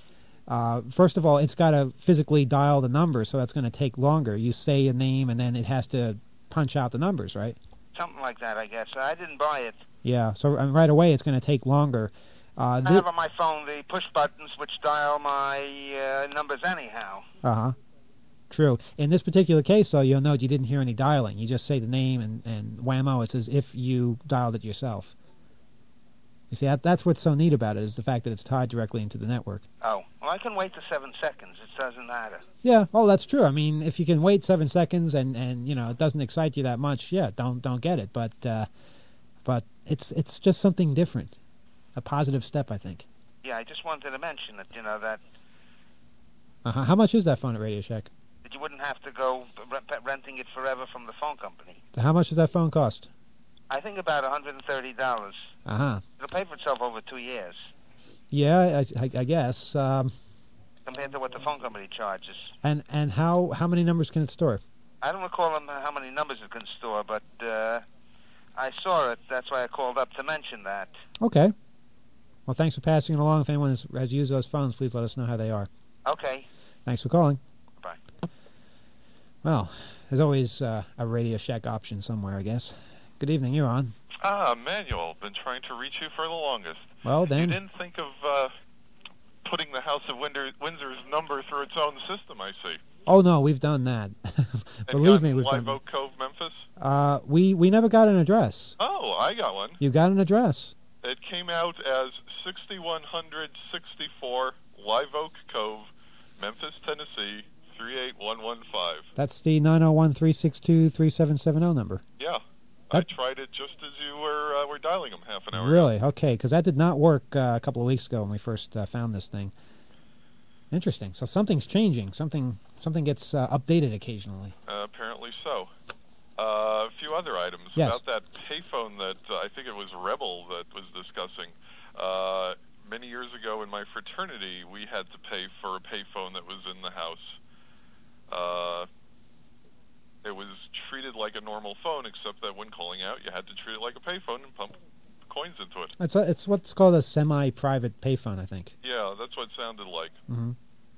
First of all, it's got to physically dial the numbers, so that's going to take longer. You say a name, and then it has to punch out the numbers, right? Something like that, I guess. I didn't buy it. Yeah, so right away it's going to take longer. I have on my phone the push buttons which dial my numbers anyhow. Uh-huh. True. In this particular case, though, you'll note you didn't hear any dialing. You just say the name, and whammo, it's as if you dialed it yourself. You see, that's what's so neat about it, is the fact that it's tied directly into the network. Oh, well, I can wait the 7 seconds. It doesn't matter. Yeah, oh, that's true. I mean, if you can wait 7 seconds and you know, it doesn't excite you that much, yeah, don't get it. But it's just something different. A positive step, I think. Yeah, I just wanted to mention it, you know, that... Uh-huh. How much is that phone at Radio Shack? That you wouldn't have to go renting it forever from the phone company. So how much does that phone cost? I think about $130. Uh-huh. It'll pay for itself over 2 years. Yeah, I guess. Compared to what the phone company charges. And how many numbers can it store? I don't recall how many numbers it can store, but I saw it. That's why I called up to mention that. Okay. Well, thanks for passing it along. If anyone has used those phones, please let us know how they are. Okay. Thanks for calling. Bye. Well, there's always a Radio Shack option somewhere, I guess. Good evening, you're on. Manuel, been trying to reach you for the longest. Well, then... You didn't think of putting the House of Windsor's number through its own system, I see. Oh, no, we've done that. Believe me, we've done Live Oak Cove, Memphis? We never got an address. Oh, I got one. You got an address? It came out as 6164 Live Oak Cove, Memphis, Tennessee, 38115. That's the 901-362-3770 number. Yeah. I tried it just as you were dialing them half an hour Really? ago. Okay, because that did not work a couple of weeks ago when we first found this thing. Interesting. So something's changing. Something gets updated occasionally. Apparently so. A few other items. Yes. About that payphone that I think it was Rebel that was discussing. Many years ago in my fraternity, we had to pay for a payphone that was in the house. It was treated like a normal phone, except that when calling out, you had to treat it like a payphone and pump coins into it. It's what's called a semi-private payphone, I think. Yeah, that's what it sounded like. Mm-hmm.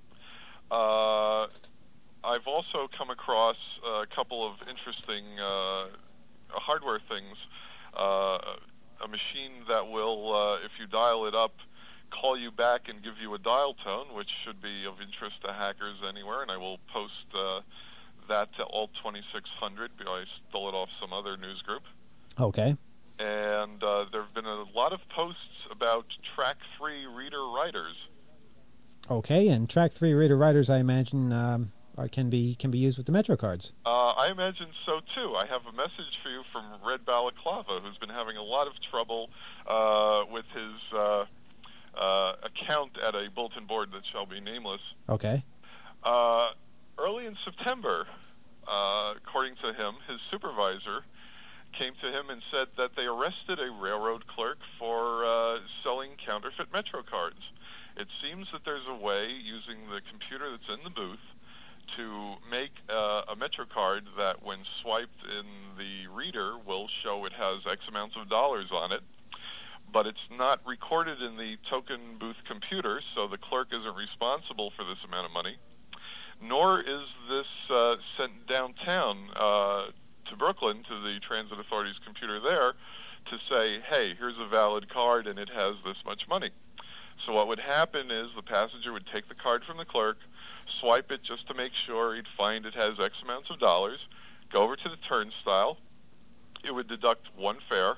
I've also come across a couple of interesting hardware things. A machine that will, if you dial it up, call you back and give you a dial tone, which should be of interest to hackers anywhere, and I will post that to Alt 2600. I stole it off some other news group. Okay. And there have been a lot of posts about Track 3 reader writers. Okay, and Track 3 reader writers, I imagine, can be used with the Metro cards. I imagine so, too. I have a message for you from Red Balaclava, who's been having a lot of trouble with his account at a bulletin board that shall be nameless. Okay. Early in September, according to him, his supervisor came to him and said that they arrested a railroad clerk for selling counterfeit Metro cards. It seems that there's a way, using the computer that's in the booth, to make a Metro card that, when swiped in the reader, will show it has X amounts of dollars on it. But it's not recorded in the token booth computer, so the clerk isn't responsible for this amount of money. Nor is this sent downtown to Brooklyn, to the Transit Authority's computer there, to say, hey, here's a valid card and it has this much money. So what would happen is the passenger would take the card from the clerk, swipe it just to make sure he'd find it has X amounts of dollars, go over to the turnstile, it would deduct one fare.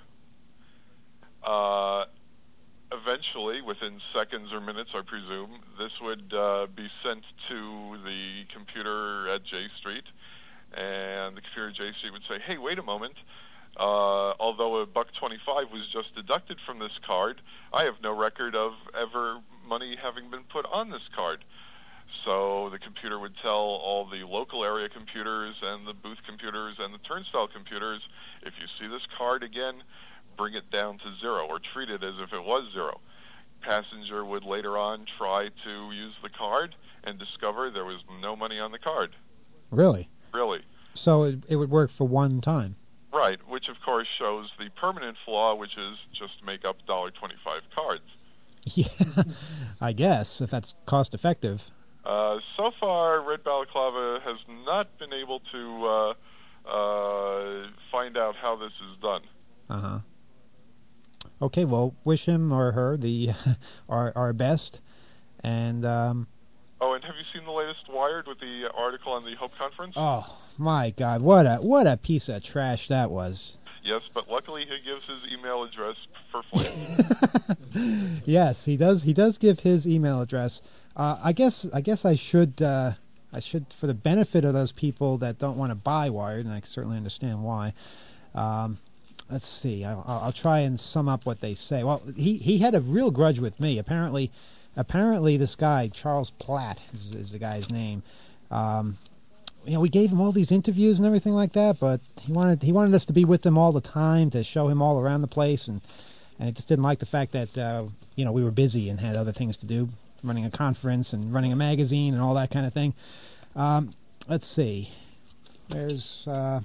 Eventually, within seconds or minutes, I presume, this would be sent to the computer at J Street, and the computer at J Street would say, hey, wait a moment, although $1.25 was just deducted from this card, I have no record of ever money having been put on this card. So the computer would tell all the local area computers and the booth computers and the turnstile computers, if you see this card again, bring it down to zero, or treat it as if it was zero. Passenger would later on try to use the card and discover there was no money on the card. Really? Really. So it would work for one time? Right, which of course shows the permanent flaw, which is just make up $1.25 cards. Yeah, I guess, if that's cost effective. So far, Red Balaclava has not been able to find out how this is done. Uh-huh. Okay, well, wish him or her the our best. And, Oh, and have you seen the latest Wired with the article on the Hope Conference? oh, my God, what a piece of trash that was. Yes, but luckily he gives his email address for Flynn. Yes, he does give his email address. I guess I should, for the benefit of those people that don't want to buy Wired, and I certainly understand why, let's see, I'll try and sum up what they say. Well, he had a real grudge with me. Apparently this guy, Charles Platt is the guy's name, we gave him all these interviews and everything like that, but he wanted us to be with him all the time, to show him all around the place, and he just didn't like the fact that we were busy and had other things to do, running a conference and running a magazine and all that kind of thing. Let's see. There's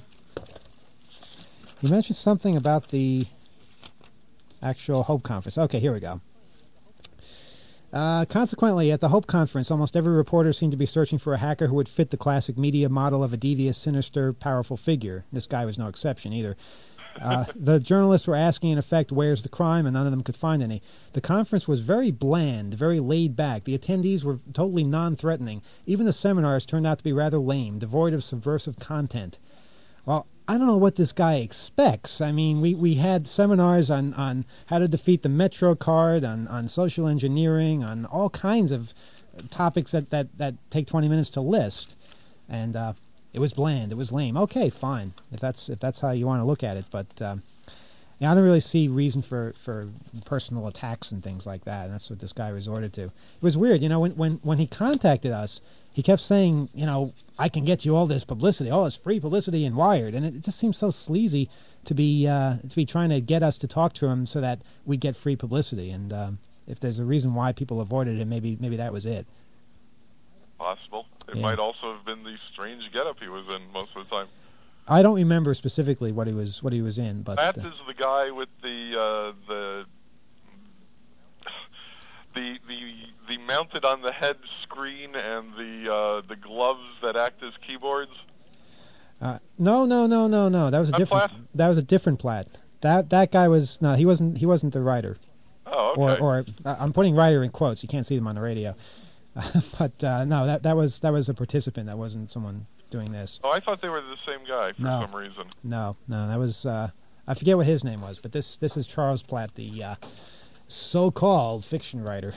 you mentioned something about the actual Hope Conference. Okay, here we go. Consequently, at the Hope Conference, almost every reporter seemed to be searching for a hacker who would fit the classic media model of a devious, sinister, powerful figure. This guy was no exception either. The journalists were asking, in effect, where's the crime, and none of them could find any. The conference was very bland, very laid back. The attendees were totally non-threatening. Even the seminars turned out to be rather lame, devoid of subversive content. Well, I don't know what this guy expects. I mean, we had seminars on how to defeat the Metro card, on social engineering, on all kinds of topics that take 20 minutes to list. And it was bland. It was lame. Okay, fine, if that's how you want to look at it. But I don't really see reason for personal attacks and things like that. And that's what this guy resorted to. It was weird, when he contacted us, he kept saying, I can get you all this publicity, all this free publicity in Wired, and it just seems so sleazy to be trying to get us to talk to him so that we get free publicity. And if there's a reason why people avoided him, maybe that was it. Possible. It might also have been the strange getup he was in most of the time. I don't remember specifically what he was in, but that is the guy with the mounted on the head screen and the gloves that act as keyboards. No. That was a different. Platt? That was a different Platt. That guy was no. He wasn't the writer. Oh, okay. Or I'm putting writer in quotes. You can't see them on the radio. But no, that was a participant. That wasn't someone doing this. Oh, I thought they were the same guy for some reason. No, that was I forget what his name was, but this is Charles Platt, the so-called fiction writer.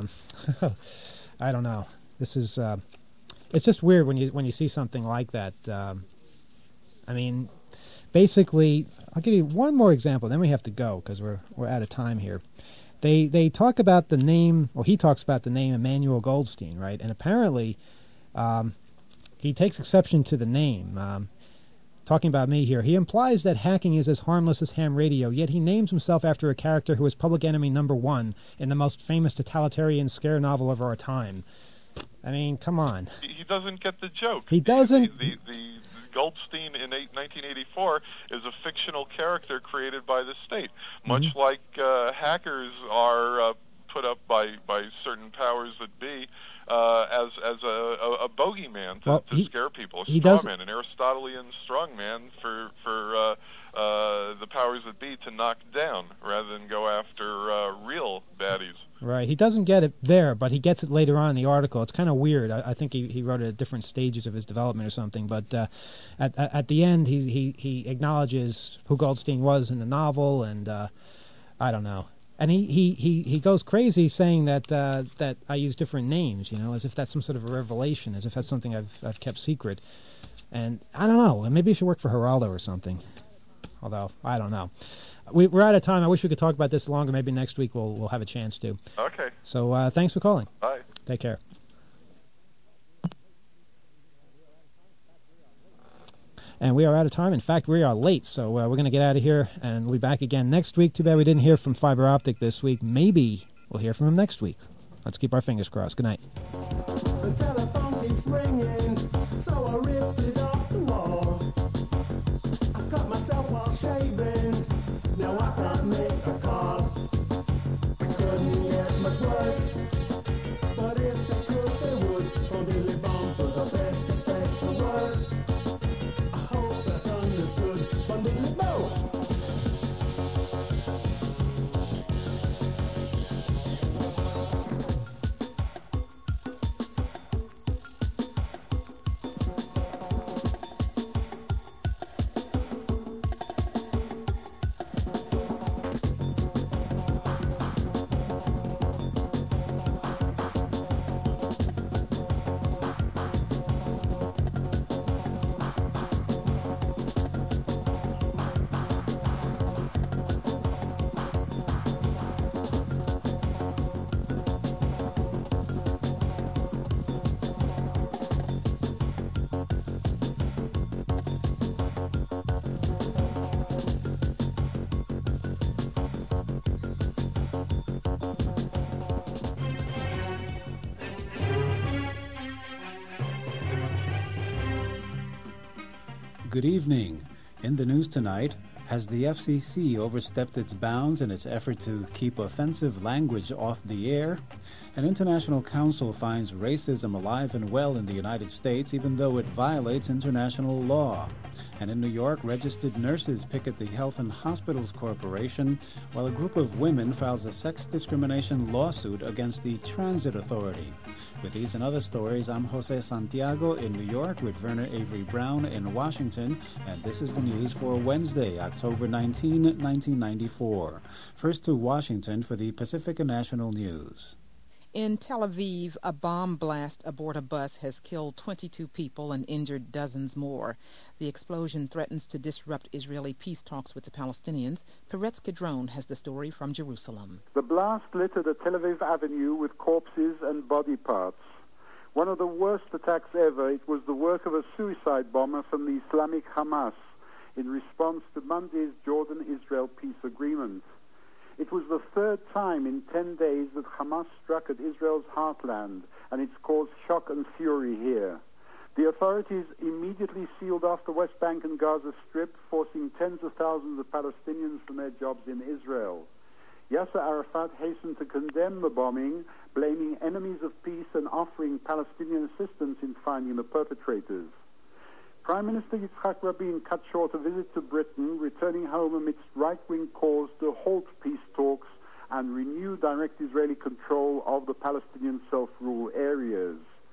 I don't know. This is it's just weird when you see something like that. I mean, basically, I'll give you one more example, then we have to go because we're out of time here. They talk about the name, or he talks about the name Emmanuel Goldstein, right? And apparently, he takes exception to the name. Talking about me here, he implies that hacking is as harmless as ham radio, yet he names himself after a character who is public enemy #1 in the most famous totalitarian scare novel of our time. I mean, come on. He doesn't get the joke. He doesn't. The Goldstein in 1984 is a fictional character created by the state, much like hackers are put up by certain powers that be as a bogeyman to scare people, a strawman, an Aristotelian strongman for the powers that be to knock down rather than go after real baddies. Right. He doesn't get it there, but he gets it later on in the article. It's kind of weird. I think he wrote it at different stages of his development or something. But at the end, he acknowledges who Goldstein was in the novel, and I don't know. And he goes crazy saying that I use different names, as if that's some sort of a revelation, as if that's something I've kept secret. And I don't know. Maybe he should work for Geraldo or something. Although I don't know. We're out of time. I wish we could talk about this longer. Maybe next week we'll have a chance to. Okay. So thanks for calling. Bye. Take care. And we are out of time. In fact, we are late, so we're going to get out of here, and we'll be back again next week. Too bad we didn't hear from Fiber Optic this week. Maybe we'll hear from him next week. Let's keep our fingers crossed. Good night. The telephone keeps ringing, so I ripped it off the wall. I cut myself while shaving, now I can't make a call. I couldn't get much Good evening. In the news tonight, has the FCC overstepped its bounds in its effort to keep offensive language off the air? An international council finds racism alive and well in the United States, even though it violates international law. And in New York, registered nurses picket the Health and Hospitals Corporation, while a group of women files a sex discrimination lawsuit against the Transit Authority. With these and other stories, I'm Jose Santiago in New York with Werner Avery Brown in Washington, and this is the news for Wednesday, October 19, 1994. First to Washington for the Pacifica National News. In Tel Aviv, a bomb blast aboard a bus has killed 22 people and injured dozens more. The explosion threatens to disrupt Israeli peace talks with the Palestinians. Peretz Kidron has the story from Jerusalem. The blast littered a Tel Aviv avenue with corpses and body parts. One of the worst attacks ever. It was the work of a suicide bomber from the Islamic Hamas in response to Monday's Jordan-Israel peace agreement. It was the third time in 10 days that Hamas struck at Israel's heartland, and it's caused shock and fury here. The authorities immediately sealed off the West Bank and Gaza Strip, forcing tens of thousands of Palestinians from their jobs in Israel. Yasser Arafat hastened to condemn the bombing, blaming enemies of peace and offering Palestinian assistance in finding the perpetrators. Prime Minister Yitzhak Rabin cut short a visit to Britain, returning home amidst right-wing calls to halt peace talks and renew direct Israeli control of the Palestinian self-rule areas.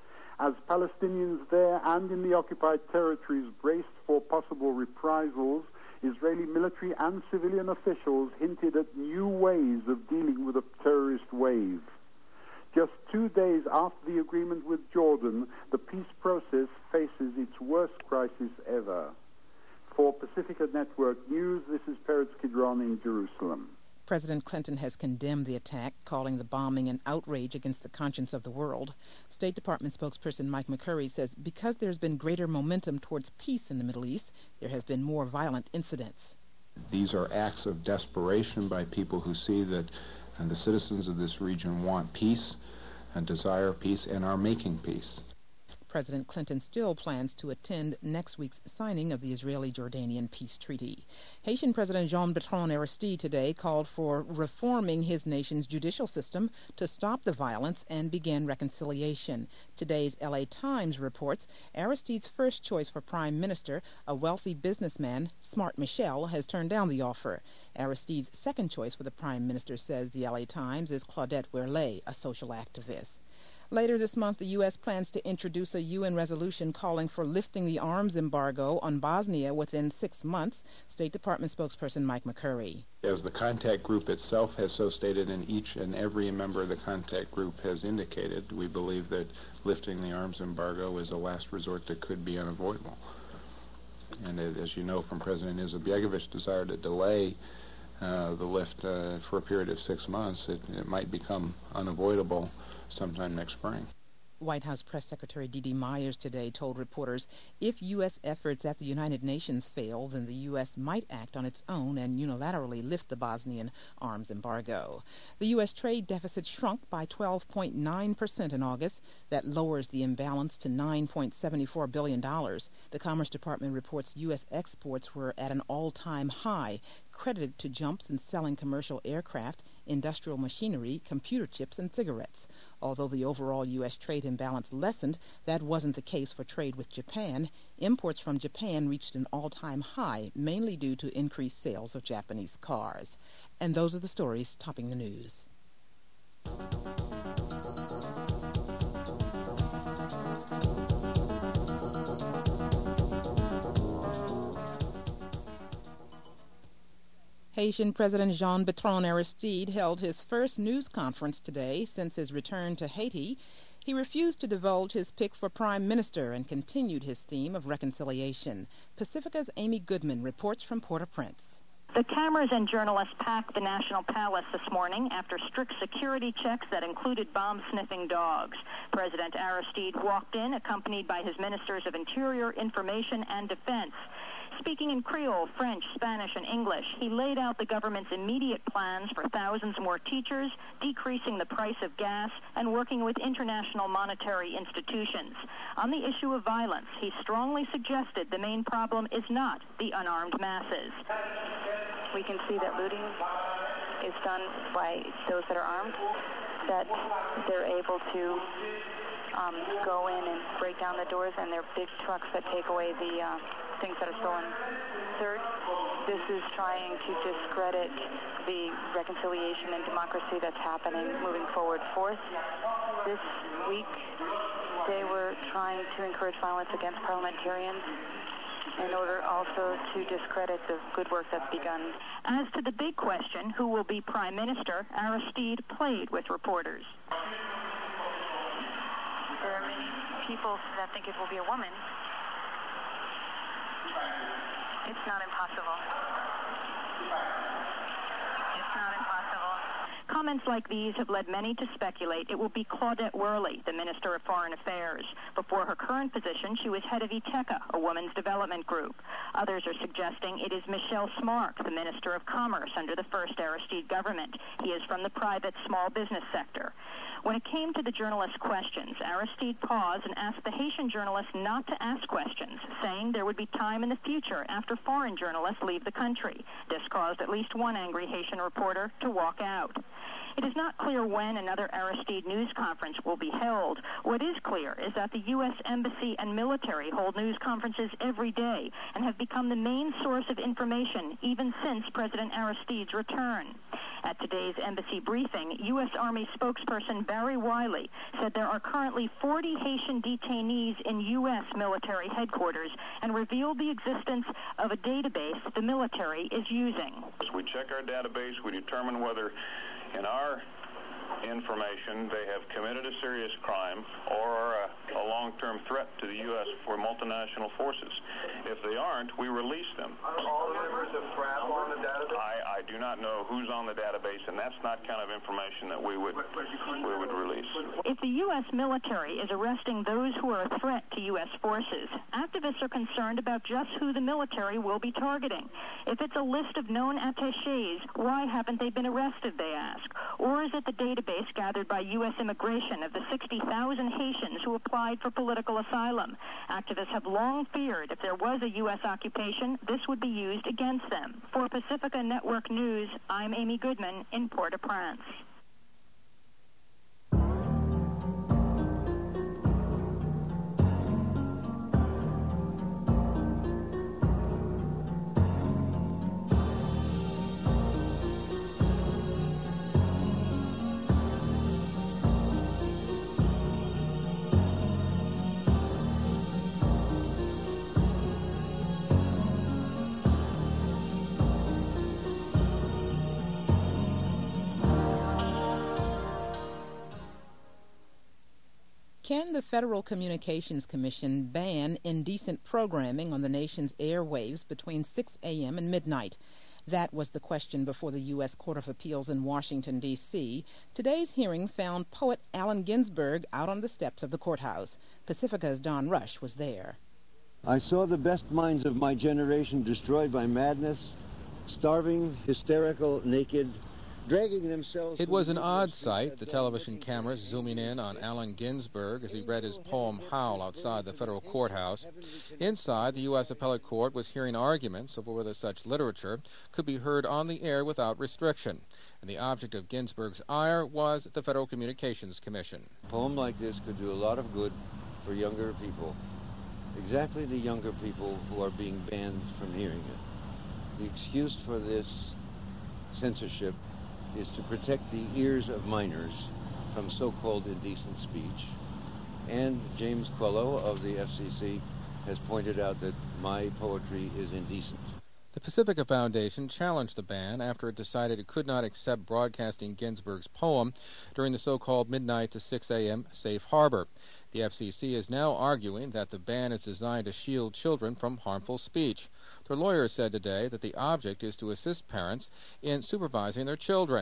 As Palestinians there and in the occupied territories braced for possible reprisals, Israeli military and civilian officials hinted at new ways of dealing with a terrorist wave. Just 2 days after the agreement with Jordan, the peace process faces its worst crisis ever. For Pacifica Network News, this is Peretz Kidron in Jerusalem. President Clinton has condemned the attack, calling the bombing an outrage against the conscience of the world. State Department spokesperson Mike McCurry says because there's been greater momentum towards peace in the Middle East, there have been more violent incidents. These are acts of desperation by people who see that the citizens of this region want peace and desire peace and are making peace. President Clinton still plans to attend next week's signing of the Israeli-Jordanian peace treaty. Haitian President Jean-Bertrand Aristide today called for reforming his nation's judicial system to stop the violence and begin reconciliation. Today's LA Times reports Aristide's first choice for prime minister, a wealthy businessman, Smart Michel, has turned down the offer. Aristide's second choice for the prime minister, says the LA Times, is Claudette Werlé, a social activist. Later this month, the U.S. plans to introduce a UN resolution calling for lifting the arms embargo on Bosnia within 6 months, State Department spokesperson Mike McCurry. As the contact group itself has so stated, and each and every member of the contact group has indicated, we believe that lifting the arms embargo is a last resort that could be unavoidable. And as you know from President Izetbegovich's desire to delay the lift for a period of 6 months, it might become unavoidable sometime next spring. White House Press Secretary Dee Dee Myers today told reporters if U.S. efforts at the United Nations fail, then the U.S. might act on its own and unilaterally lift the Bosnian arms embargo. The U.S. trade deficit shrunk by 12.9% in August. That lowers the imbalance to $9.74 billion. The Commerce Department reports U.S. exports were at an all-time high, credited to jumps in selling commercial aircraft, industrial machinery, computer chips, and cigarettes. Although the overall U.S. trade imbalance lessened, that wasn't the case for trade with Japan. Imports from Japan reached an all-time high, mainly due to increased sales of Japanese cars. And those are the stories topping the news. Haitian President Jean-Bertrand Aristide held his first news conference today since his return to Haiti. He refused to divulge his pick for prime minister and continued his theme of reconciliation. Pacifica's Amy Goodman reports from Port-au-Prince. The cameras and journalists packed the National Palace this morning after strict security checks that included bomb-sniffing dogs. President Aristide walked in accompanied by his ministers of Interior, Information, and Defense. Speaking in Creole, French, Spanish, and English, he laid out the government's immediate plans for thousands more teachers, decreasing the price of gas, and working with international monetary institutions. On the issue of violence, he strongly suggested the main problem is not the unarmed masses. We can see that looting is done by those that are armed, that they're able to go in and break down the doors, and they're big trucks that take away the things that are stolen. Third, this is trying to discredit the reconciliation and democracy that's happening moving forward. Fourth, this week they were trying to encourage violence against parliamentarians in order also to discredit the good work that's begun. As to the big question, who will be prime minister, Aristide played with reporters. There are many people that think it will be a woman. It's not impossible. It's not impossible. Comments like these have led many to speculate it will be Claudette Worley, the Minister of Foreign Affairs. Before her current position, she was head of ITECA, a women's development group. Others are suggesting it is Michel Smark, the Minister of Commerce under the first Aristide government. He is from the private small business sector. When it came to the journalists' questions, Aristide paused and asked the Haitian journalists not to ask questions, saying there would be time in the future after foreign journalists leave the country. This caused at least one angry Haitian reporter to walk out. It is not clear when another Aristide news conference will be held. What is clear is that the U.S. Embassy and military hold news conferences every day and have become the main source of information even since President Aristide's return. At today's embassy briefing, U.S. Army spokesperson Barry Wiley said there are currently 40 Haitian detainees in U.S. military headquarters and revealed the existence of a database the military is using. As we check our database, we determine whether in our information they have committed a serious crime or are a long-term threat to the U.S. for multinational forces. If they aren't, we release them. Are all the members of FRAP on the database? I do not know who's on the database, and that's not kind of information that we would release. If the U.S. military is arresting those who are a threat to U.S. forces, activists are concerned about just who the military will be targeting. If it's a list of known attachés, why haven't they been arrested, they ask? Or is it the database gathered by U.S. immigration of the 60,000 Haitians who applied for political asylum? Activists have long feared if there was a U.S. occupation, this would be used against them. For Pacifica Network News, I'm Amy Goodman in Port-au-Prince. Can the Federal Communications Commission ban indecent programming on the nation's airwaves between 6 a.m. and midnight? That was the question before the U.S. Court of Appeals in Washington, D.C. Today's hearing found poet Allen Ginsberg out on the steps of the courthouse. Pacifica's Don Rush was there. I saw the best minds of my generation destroyed by madness, starving, hysterical, naked, dragging themselves... It was an odd sight, the television cameras zooming in on Allen Ginsberg as he read his poem Howl outside the federal courthouse. Inside, the U.S. Appellate Court was hearing arguments over whether such literature could be heard on the air without restriction. And the object of Ginsberg's ire was the Federal Communications Commission. A poem like this could do a lot of good for younger people. Exactly the younger people who are being banned from hearing it. The excuse for this censorship is to protect the ears of minors from so-called indecent speech. And James Quello of the FCC has pointed out that my poetry is indecent. The Pacifica Foundation challenged the ban after it decided it could not accept broadcasting Ginsberg's poem during the so-called midnight to 6 a.m. safe harbor. The FCC is now arguing that the ban is designed to shield children from harmful speech. Their lawyer said today that the object is to assist parents in supervising their children.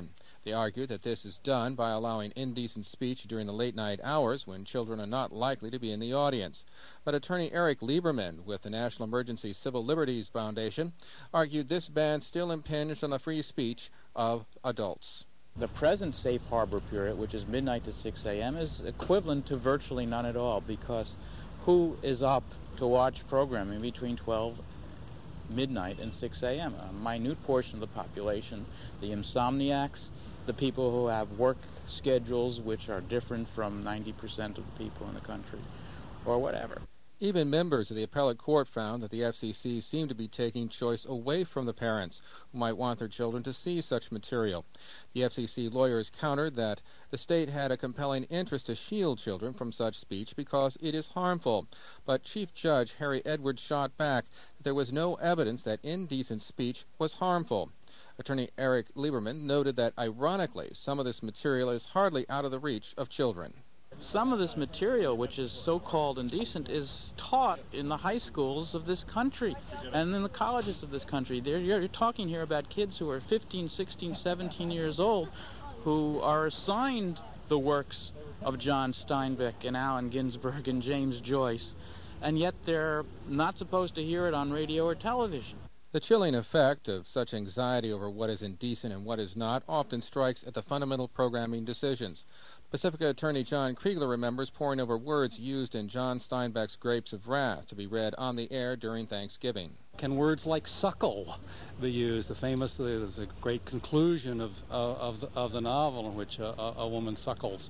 They argue that this is done by allowing indecent speech during the late-night hours when children are not likely to be in the audience. But attorney Eric Lieberman with the National Emergency Civil Liberties Foundation argued this ban still impinged on the free speech of adults. The present safe harbor period, which is midnight to 6 a.m., is equivalent to virtually none at all, because who is up to watch programming between 12 midnight and 6 a.m.? A minute portion of the population, the insomniacs, the people who have work schedules which are different from 90% of the people in the country, or whatever. Even members of the appellate court found that the FCC seemed to be taking choice away from the parents who might want their children to see such material. The FCC lawyers countered that the state had a compelling interest to shield children from such speech because it is harmful. But Chief Judge Harry Edwards shot back that there was no evidence that indecent speech was harmful. Attorney Eric Lieberman noted that, ironically, some of this material is hardly out of the reach of children. Some of this material, which is so-called indecent, is taught in the high schools of this country and in the colleges of this country. You're talking here about kids who are 15, 16, 17 years old who are assigned the works of John Steinbeck and Allen Ginsberg and James Joyce, and yet they're not supposed to hear it on radio or television. The chilling effect of such anxiety over what is indecent and what is not often strikes at the fundamental programming decisions. Pacifica attorney John Kriegler remembers poring over words used in John Steinbeck's Grapes of Wrath to be read on the air during Thanksgiving. Can words like suckle be used? There's a great conclusion of the novel in which a woman suckles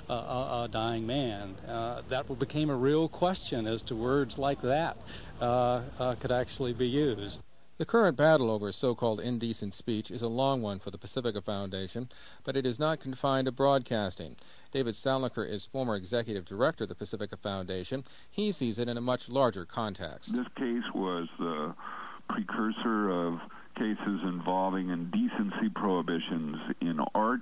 a dying man. That became a real question as to words like that could actually be used. The current battle over so-called indecent speech is a long one for the Pacifica Foundation, but it is not confined to broadcasting. David Salniker is former executive director of the Pacifica Foundation. He sees it in a much larger context. This case was the precursor of cases involving indecency prohibitions in art.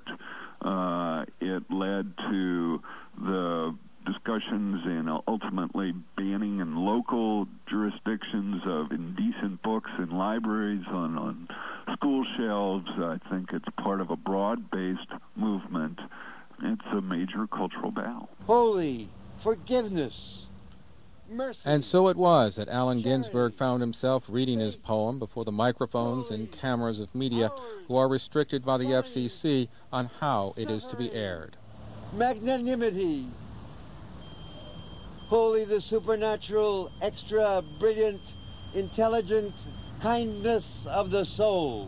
It led to the discussions in ultimately banning in local jurisdictions of indecent books in libraries, on school shelves. I think it's part of a broad-based movement. It's a major cultural battle. Holy forgiveness, mercy. And so it was that Allen Ginsberg found himself reading his poem before the microphones and cameras of media who are restricted by the FCC on how it is to be aired. Magnanimity. Holy the supernatural, extra brilliant, intelligent kindness of the soul.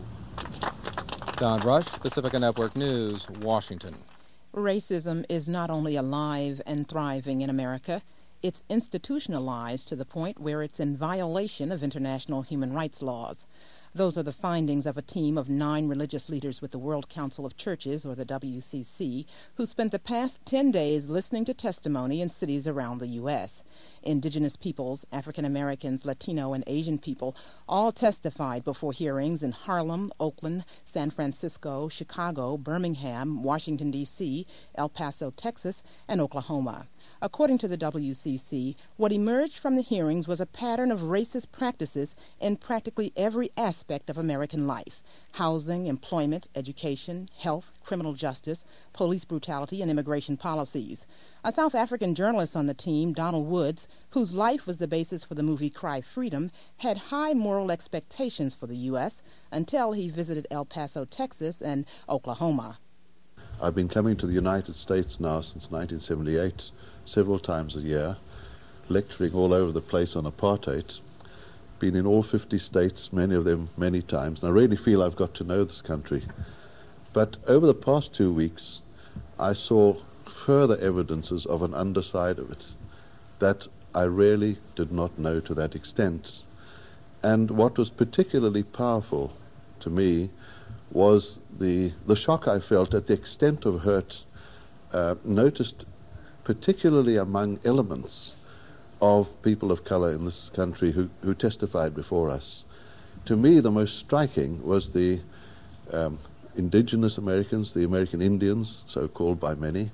Don Rush, Pacifica Network News, Washington. Racism is not only alive and thriving in America, it's institutionalized to the point where it's in violation of international human rights laws. Those are the findings of a team of 9 religious leaders with the World Council of Churches, or the WCC, who spent the past 10 days listening to testimony in cities around the U.S. Indigenous peoples, African Americans, Latino, and Asian people all testified before hearings in Harlem, Oakland, San Francisco, Chicago, Birmingham, Washington, D.C., El Paso, Texas, and Oklahoma. According to the WCC, what emerged from the hearings was a pattern of racist practices in practically every aspect of American life: housing, employment, education, health, criminal justice, police brutality, and immigration policies. A South African journalist on the team, Donald Woods, whose life was the basis for the movie Cry Freedom, had high moral expectations for the U.S. until he visited El Paso, Texas, and Oklahoma. I've been coming to the United States now since 1978, several times a year, lecturing all over the place on apartheid. Been in all 50 states, many of them many times, and I really feel I've got to know this country. But over the past 2 weeks, I saw further evidences of an underside of it that I really did not know to that extent. And what was particularly powerful to me was the shock I felt at the extent of hurt noticed particularly among elements of people of color in this country who testified before us. To me, the most striking was the indigenous Americans, the American Indians, so called by many.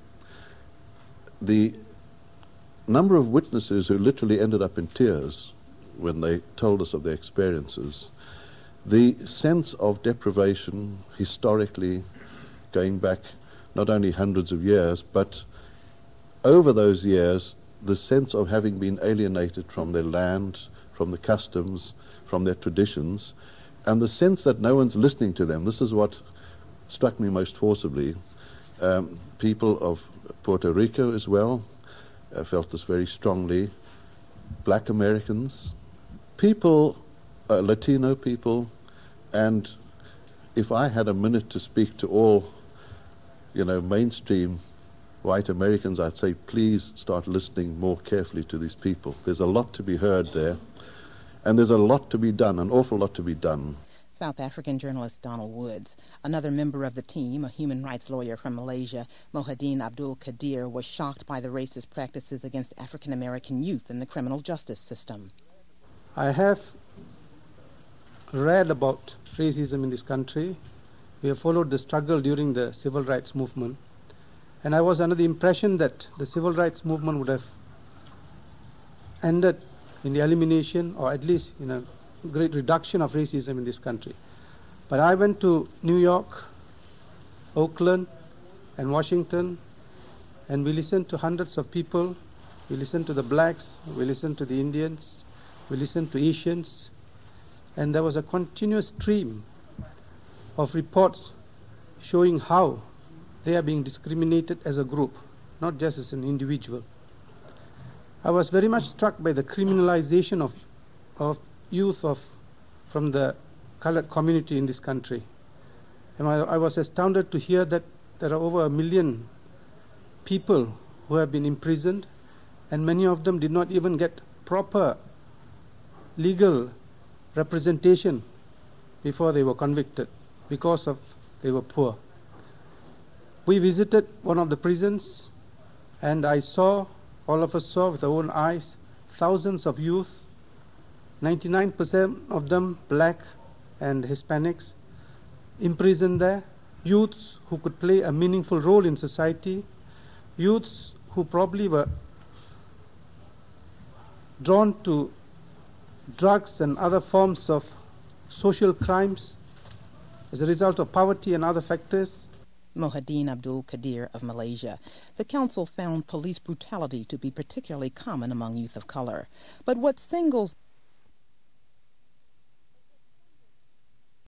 The number of witnesses who literally ended up in tears when they told us of their experiences, the sense of deprivation historically going back not only hundreds of years, but over those years, the sense of having been alienated from their land, from the customs, from their traditions, and the sense that no one's listening to them. This is what struck me most forcibly. People of Puerto Rico as well felt this very strongly. Black Americans, people, Latino people, and if I had a minute to speak to all, mainstream white Americans, I'd say please start listening more carefully to these people. There's a lot to be heard there, and there's a lot to be done, an awful lot to be done. South African journalist Donald Woods. Another member of the team, a human rights lawyer from Malaysia, Mohideen Abdul Qadir, was shocked by the racist practices against African American youth in the criminal justice system. I have read about racism in this country. We have followed the struggle during the civil rights movement, and I was under the impression that the civil rights movement would have ended in the elimination, or at least in a great reduction of racism in this country. But I went to New York, Oakland, and Washington, and we listened to hundreds of people. We listened to the blacks, we listened to the Indians, we listened to Asians, and there was a continuous stream of reports showing how they are being discriminated as a group, not just as an individual. I was very much struck by the criminalization of youth from the colored community in this country. And I was astounded to hear that there are over 1 million people who have been imprisoned, and many of them did not even get proper legal representation before they were convicted because they were poor. We visited one of the prisons, and all of us saw with our own eyes, thousands of youth, 99% of them black and Hispanics, imprisoned there, youths who could play a meaningful role in society, youths who probably were drawn to drugs and other forms of social crimes as a result of poverty and other factors. Mohideen Abdul Qadir of Malaysia. The council found police brutality to be particularly common among youth of color. But what singles